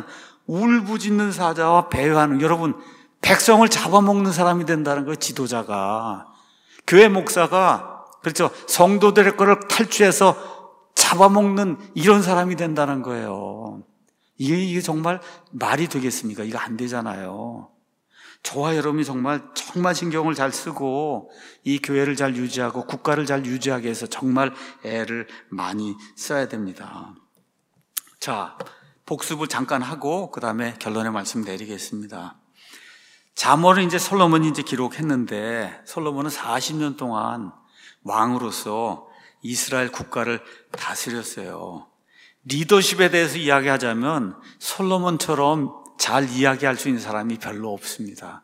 울부짖는 사자와 배회하는, 여러분 백성을 잡아먹는 사람이 된다는 거예요. 지도자가, 교회 목사가, 그렇죠, 성도들의 거를 탈취해서 잡아먹는 이런 사람이 된다는 거예요. 이게, 이게 정말 말이 되겠습니까? 이거 안 되잖아요. 저와 여러분이 정말 정말 신경을 잘 쓰고 이 교회를 잘 유지하고 국가를 잘 유지하기 위해서 정말 애를 많이 써야 됩니다. 자, 복습을 잠깐 하고 그 다음에 결론의 말씀 내리겠습니다. 잠언을 이제 솔로몬이 이제 기록했는데 솔로몬은 사십 년 동안 왕으로서 이스라엘 국가를 다스렸어요. 리더십에 대해서 이야기하자면 솔로몬처럼 잘 이야기할 수 있는 사람이 별로 없습니다.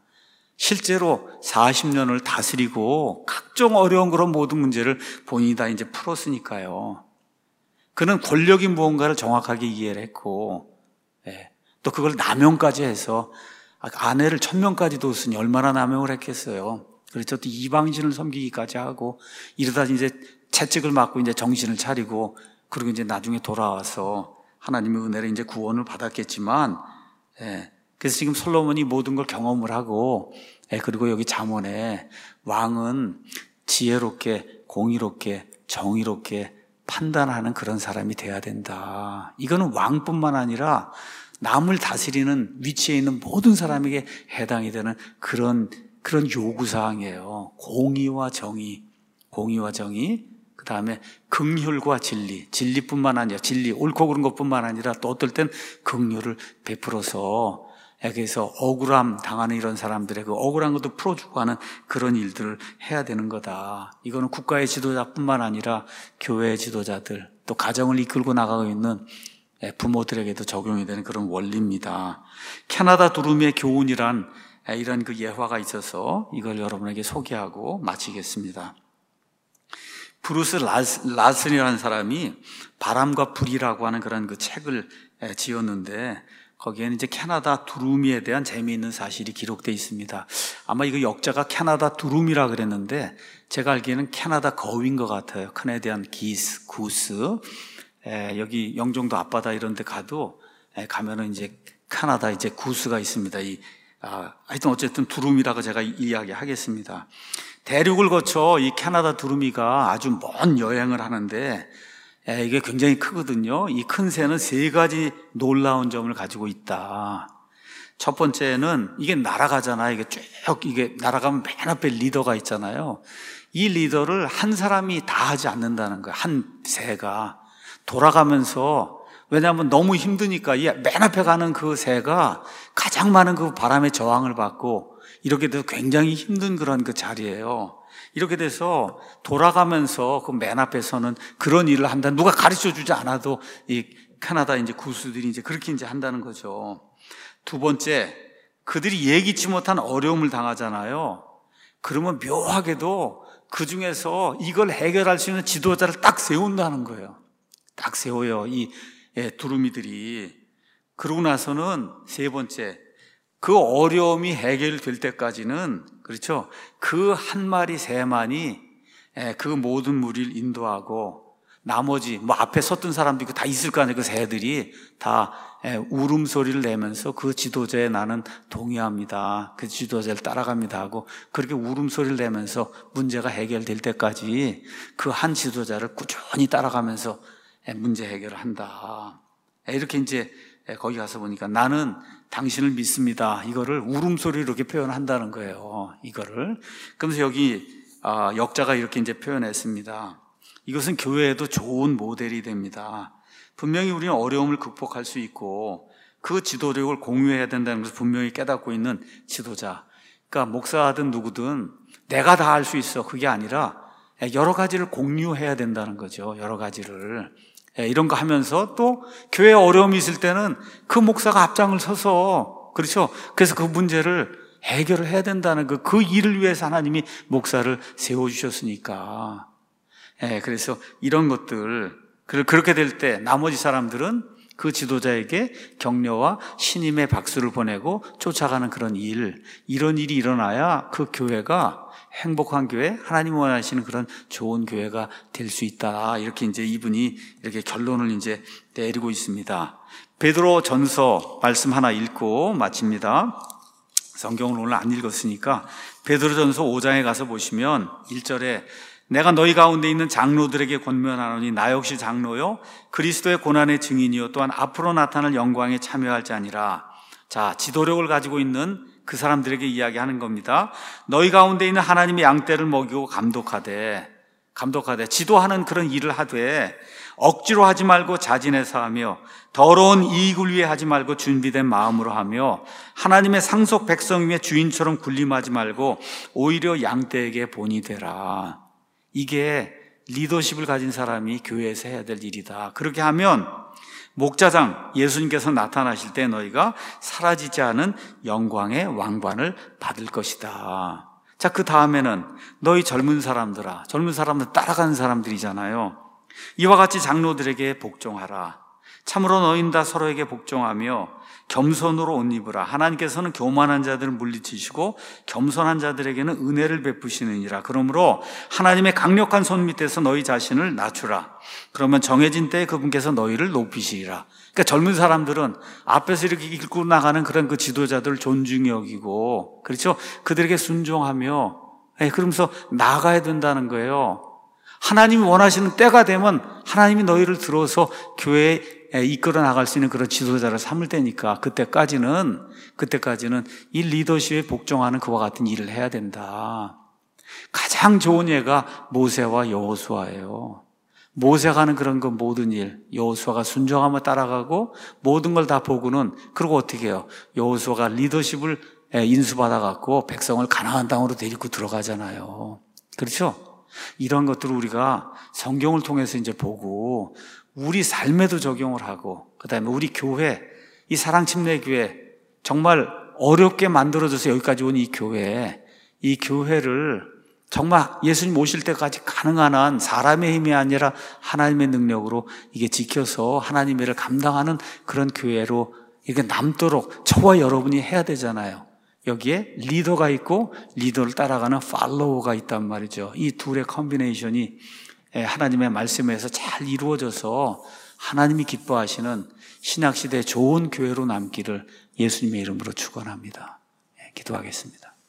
실제로 사십 년을 다스리고 각종 어려운 그런 모든 문제를 본인이 다 이제 풀었으니까요. 그는 권력이 무언가를 정확하게 이해를 했고, 예, 또 그걸 남용까지 해서 아내를 천 명까지 뒀으니 얼마나 남용을 했겠어요. 그렇죠. 또 이방신을 섬기기까지 하고 이러다 이제 채찍을 맞고 이제 정신을 차리고 그리고 이제 나중에 돌아와서 하나님의 은혜를 이제 구원을 받았겠지만, 예, 그래서 지금 솔로몬이 모든 걸 경험을 하고, 예, 그리고 여기 잠언에 왕은 지혜롭게, 공의롭게, 정의롭게 판단하는 그런 사람이 돼야 된다. 이거는 왕뿐만 아니라 남을 다스리는 위치에 있는 모든 사람에게 해당이 되는 그런, 그런 요구사항이에요. 공의와 정의, 공의와 정의, 그 다음에 긍휼과 진리, 진리뿐만 아니라 진리, 옳고 그른 것뿐만 아니라 또 어떨 땐 긍휼을 베풀어서 그래서 억울함 당하는 이런 사람들의 그 억울한 것도 풀어주고 하는 그런 일들을 해야 되는 거다. 이거는 국가의 지도자뿐만 아니라 교회의 지도자들, 또 가정을 이끌고 나가고 있는 부모들에게도 적용이 되는 그런 원리입니다. 캐나다 두루미의 교훈이란 이런 그 예화가 있어서 이걸 여러분에게 소개하고 마치겠습니다. 브루스 라슨이라는 사람이 바람과 불이라고 하는 그런 그 책을 지었는데 거기에는 이제 캐나다 두루미에 대한 재미있는 사실이 기록되어 있습니다. 아마 이거 역자가 캐나다 두루미라 그랬는데 제가 알기에는 캐나다 거위인 것 같아요. 캐네디안 기스, 구스. 에, 여기 영종도 앞바다 이런 데 가도 에, 가면은 이제 캐나다 이제 구스가 있습니다. 이, 아, 하여튼 어쨌든 두루미라고 제가 이야기하겠습니다. 대륙을 거쳐 이 캐나다 두루미가 아주 먼 여행을 하는데 이게 굉장히 크거든요. 이 큰 새는 세 가지 놀라운 점을 가지고 있다. 첫 번째는 이게 날아가잖아요. 이게 쭉 이게 날아가면 맨 앞에 리더가 있잖아요. 이 리더를 한 사람이 다 하지 않는다는 거예요. 한 새가 돌아가면서, 왜냐하면 너무 힘드니까 이 맨 앞에 가는 그 새가 가장 많은 그 바람의 저항을 받고 이렇게 돼서 굉장히 힘든 그런 그 자리예요. 이렇게 돼서 돌아가면서 그 맨 앞에서는 그런 일을 한다. 누가 가르쳐 주지 않아도 이 캐나다 이제 구수들이 이제 그렇게 이제 한다는 거죠. 두 번째, 그들이 예기치 못한 어려움을 당하잖아요. 그러면 묘하게도 그 중에서 이걸 해결할 수 있는 지도자를 딱 세운다는 거예요. 딱 세워요, 이 예, 두루미들이. 그러고 나서는 세 번째, 그 어려움이 해결될 때까지는, 그렇죠, 그 한 마리 새만이 예, 그 모든 무리를 인도하고 나머지 뭐 앞에 섰던 사람도 있고 다 있을 거 아니에요. 그 새들이 다 예, 울음소리를 내면서 그 지도자에 나는 동의합니다, 그 지도자를 따라갑니다 하고 그렇게 울음소리를 내면서 문제가 해결될 때까지 그 한 지도자를 꾸준히 따라가면서 예, 문제 해결을 한다. 예, 이렇게 이제 예, 거기 가서 보니까 나는 당신을 믿습니다, 이거를 울음소리로 이렇게 표현한다는 거예요. 이거를. 그러면서 여기 아, 역자가 이렇게 이제 표현했습니다. 이것은 교회에도 좋은 모델이 됩니다. 분명히 우리는 어려움을 극복할 수 있고 그 지도력을 공유해야 된다는 것을 분명히 깨닫고 있는 지도자. 그러니까 목사든 누구든 내가 다 할 수 있어, 그게 아니라 여러 가지를 공유해야 된다는 거죠. 여러 가지를. 이런 거 하면서 또 교회에 어려움이 있을 때는 그 목사가 앞장을 서서, 그렇죠, 그래서 그 문제를 해결을 해야 된다는 그, 그 일을 위해서 하나님이 목사를 세워주셨으니까. 예, 그래서 이런 것들, 그렇게 될 때 나머지 사람들은 그 지도자에게 격려와 신임의 박수를 보내고 쫓아가는 그런 일, 이런 일이 일어나야 그 교회가 행복한 교회, 하나님 원하시는 그런 좋은 교회가 될 수 있다. 이렇게 이제 이분이 이렇게 결론을 이제 내리고 있습니다. 베드로 전서 말씀 하나 읽고 마칩니다. 성경을 오늘 안 읽었으니까 베드로 전서 오 장에 가서 보시면 일 절에 내가 너희 가운데 있는 장로들에게 권면하노니 나 역시 장로요 그리스도의 고난의 증인이요 또한 앞으로 나타날 영광에 참여할 자니라. 자, 지도력을 가지고 있는 그 사람들에게 이야기하는 겁니다. 너희 가운데 있는 하나님의 양떼를 먹이고 감독하되, 감독하되 지도하는 그런 일을 하되 억지로 하지 말고 자진해서 하며 더러운 이익을 위해 하지 말고 준비된 마음으로 하며 하나님의 상속 백성임의 주인처럼 군림하지 말고 오히려 양떼에게 본이 되라. 이게 리더십을 가진 사람이 교회에서 해야 될 일이다. 그렇게 하면 목자장 예수님께서 나타나실 때 너희가 사라지지 않은 영광의 왕관을 받을 것이다. 자, 그 다음에는 너희 젊은 사람들아, 젊은 사람들 따라가는 사람들이잖아요. 이와 같이 장로들에게 복종하라. 참으로 너희는 다 서로에게 복종하며 겸손으로 옷 입으라. 하나님께서는 교만한 자들을 물리치시고 겸손한 자들에게는 은혜를 베푸시느니라. 그러므로 하나님의 강력한 손 밑에서 너희 자신을 낮추라. 그러면 정해진 때에 그분께서 너희를 높이시리라. 그러니까 젊은 사람들은 앞에서 이렇게 이끌고 나가는 그런 그 지도자들을 존중히 여기고, 그렇죠, 그들에게 순종하며, 예, 그러면서 나아가야 된다는 거예요. 하나님이 원하시는 때가 되면 하나님이 너희를 들어서 교회에 이끌어 나갈 수 있는 그런 지도자를 삼을 때니까 그때까지는 그때까지는 이 리더십에 복종하는 그와 같은 일을 해야 된다. 가장 좋은 예가 모세와 여호수아예요. 모세가 하는 그런 그 모든 일, 여호수아가 순종하며 따라가고 모든 걸 다 보고는, 그리고 어떻게 해요? 여호수아가 리더십을 인수받아 갖고 백성을 가나안 땅으로 데리고 들어가잖아요. 그렇죠? 이런 것들을 우리가 성경을 통해서 이제 보고 우리 삶에도 적용을 하고, 그 다음에 우리 교회, 이 사랑침례교회 정말 어렵게 만들어져서 여기까지 온 이 교회, 이 교회를 정말 예수님 오실 때까지 가능한 한 사람의 힘이 아니라 하나님의 능력으로 이게 지켜서 하나님의 일을 감당하는 그런 교회로 이게 남도록 저와 여러분이 해야 되잖아요. 여기에 리더가 있고 리더를 따라가는 팔로워가 있단 말이죠. 이 둘의 컨비네이션이 하나님의 말씀에서 잘 이루어져서 하나님이 기뻐하시는 신약시대의 좋은 교회로 남기를 예수님의 이름으로 축원합니다. 기도하겠습니다.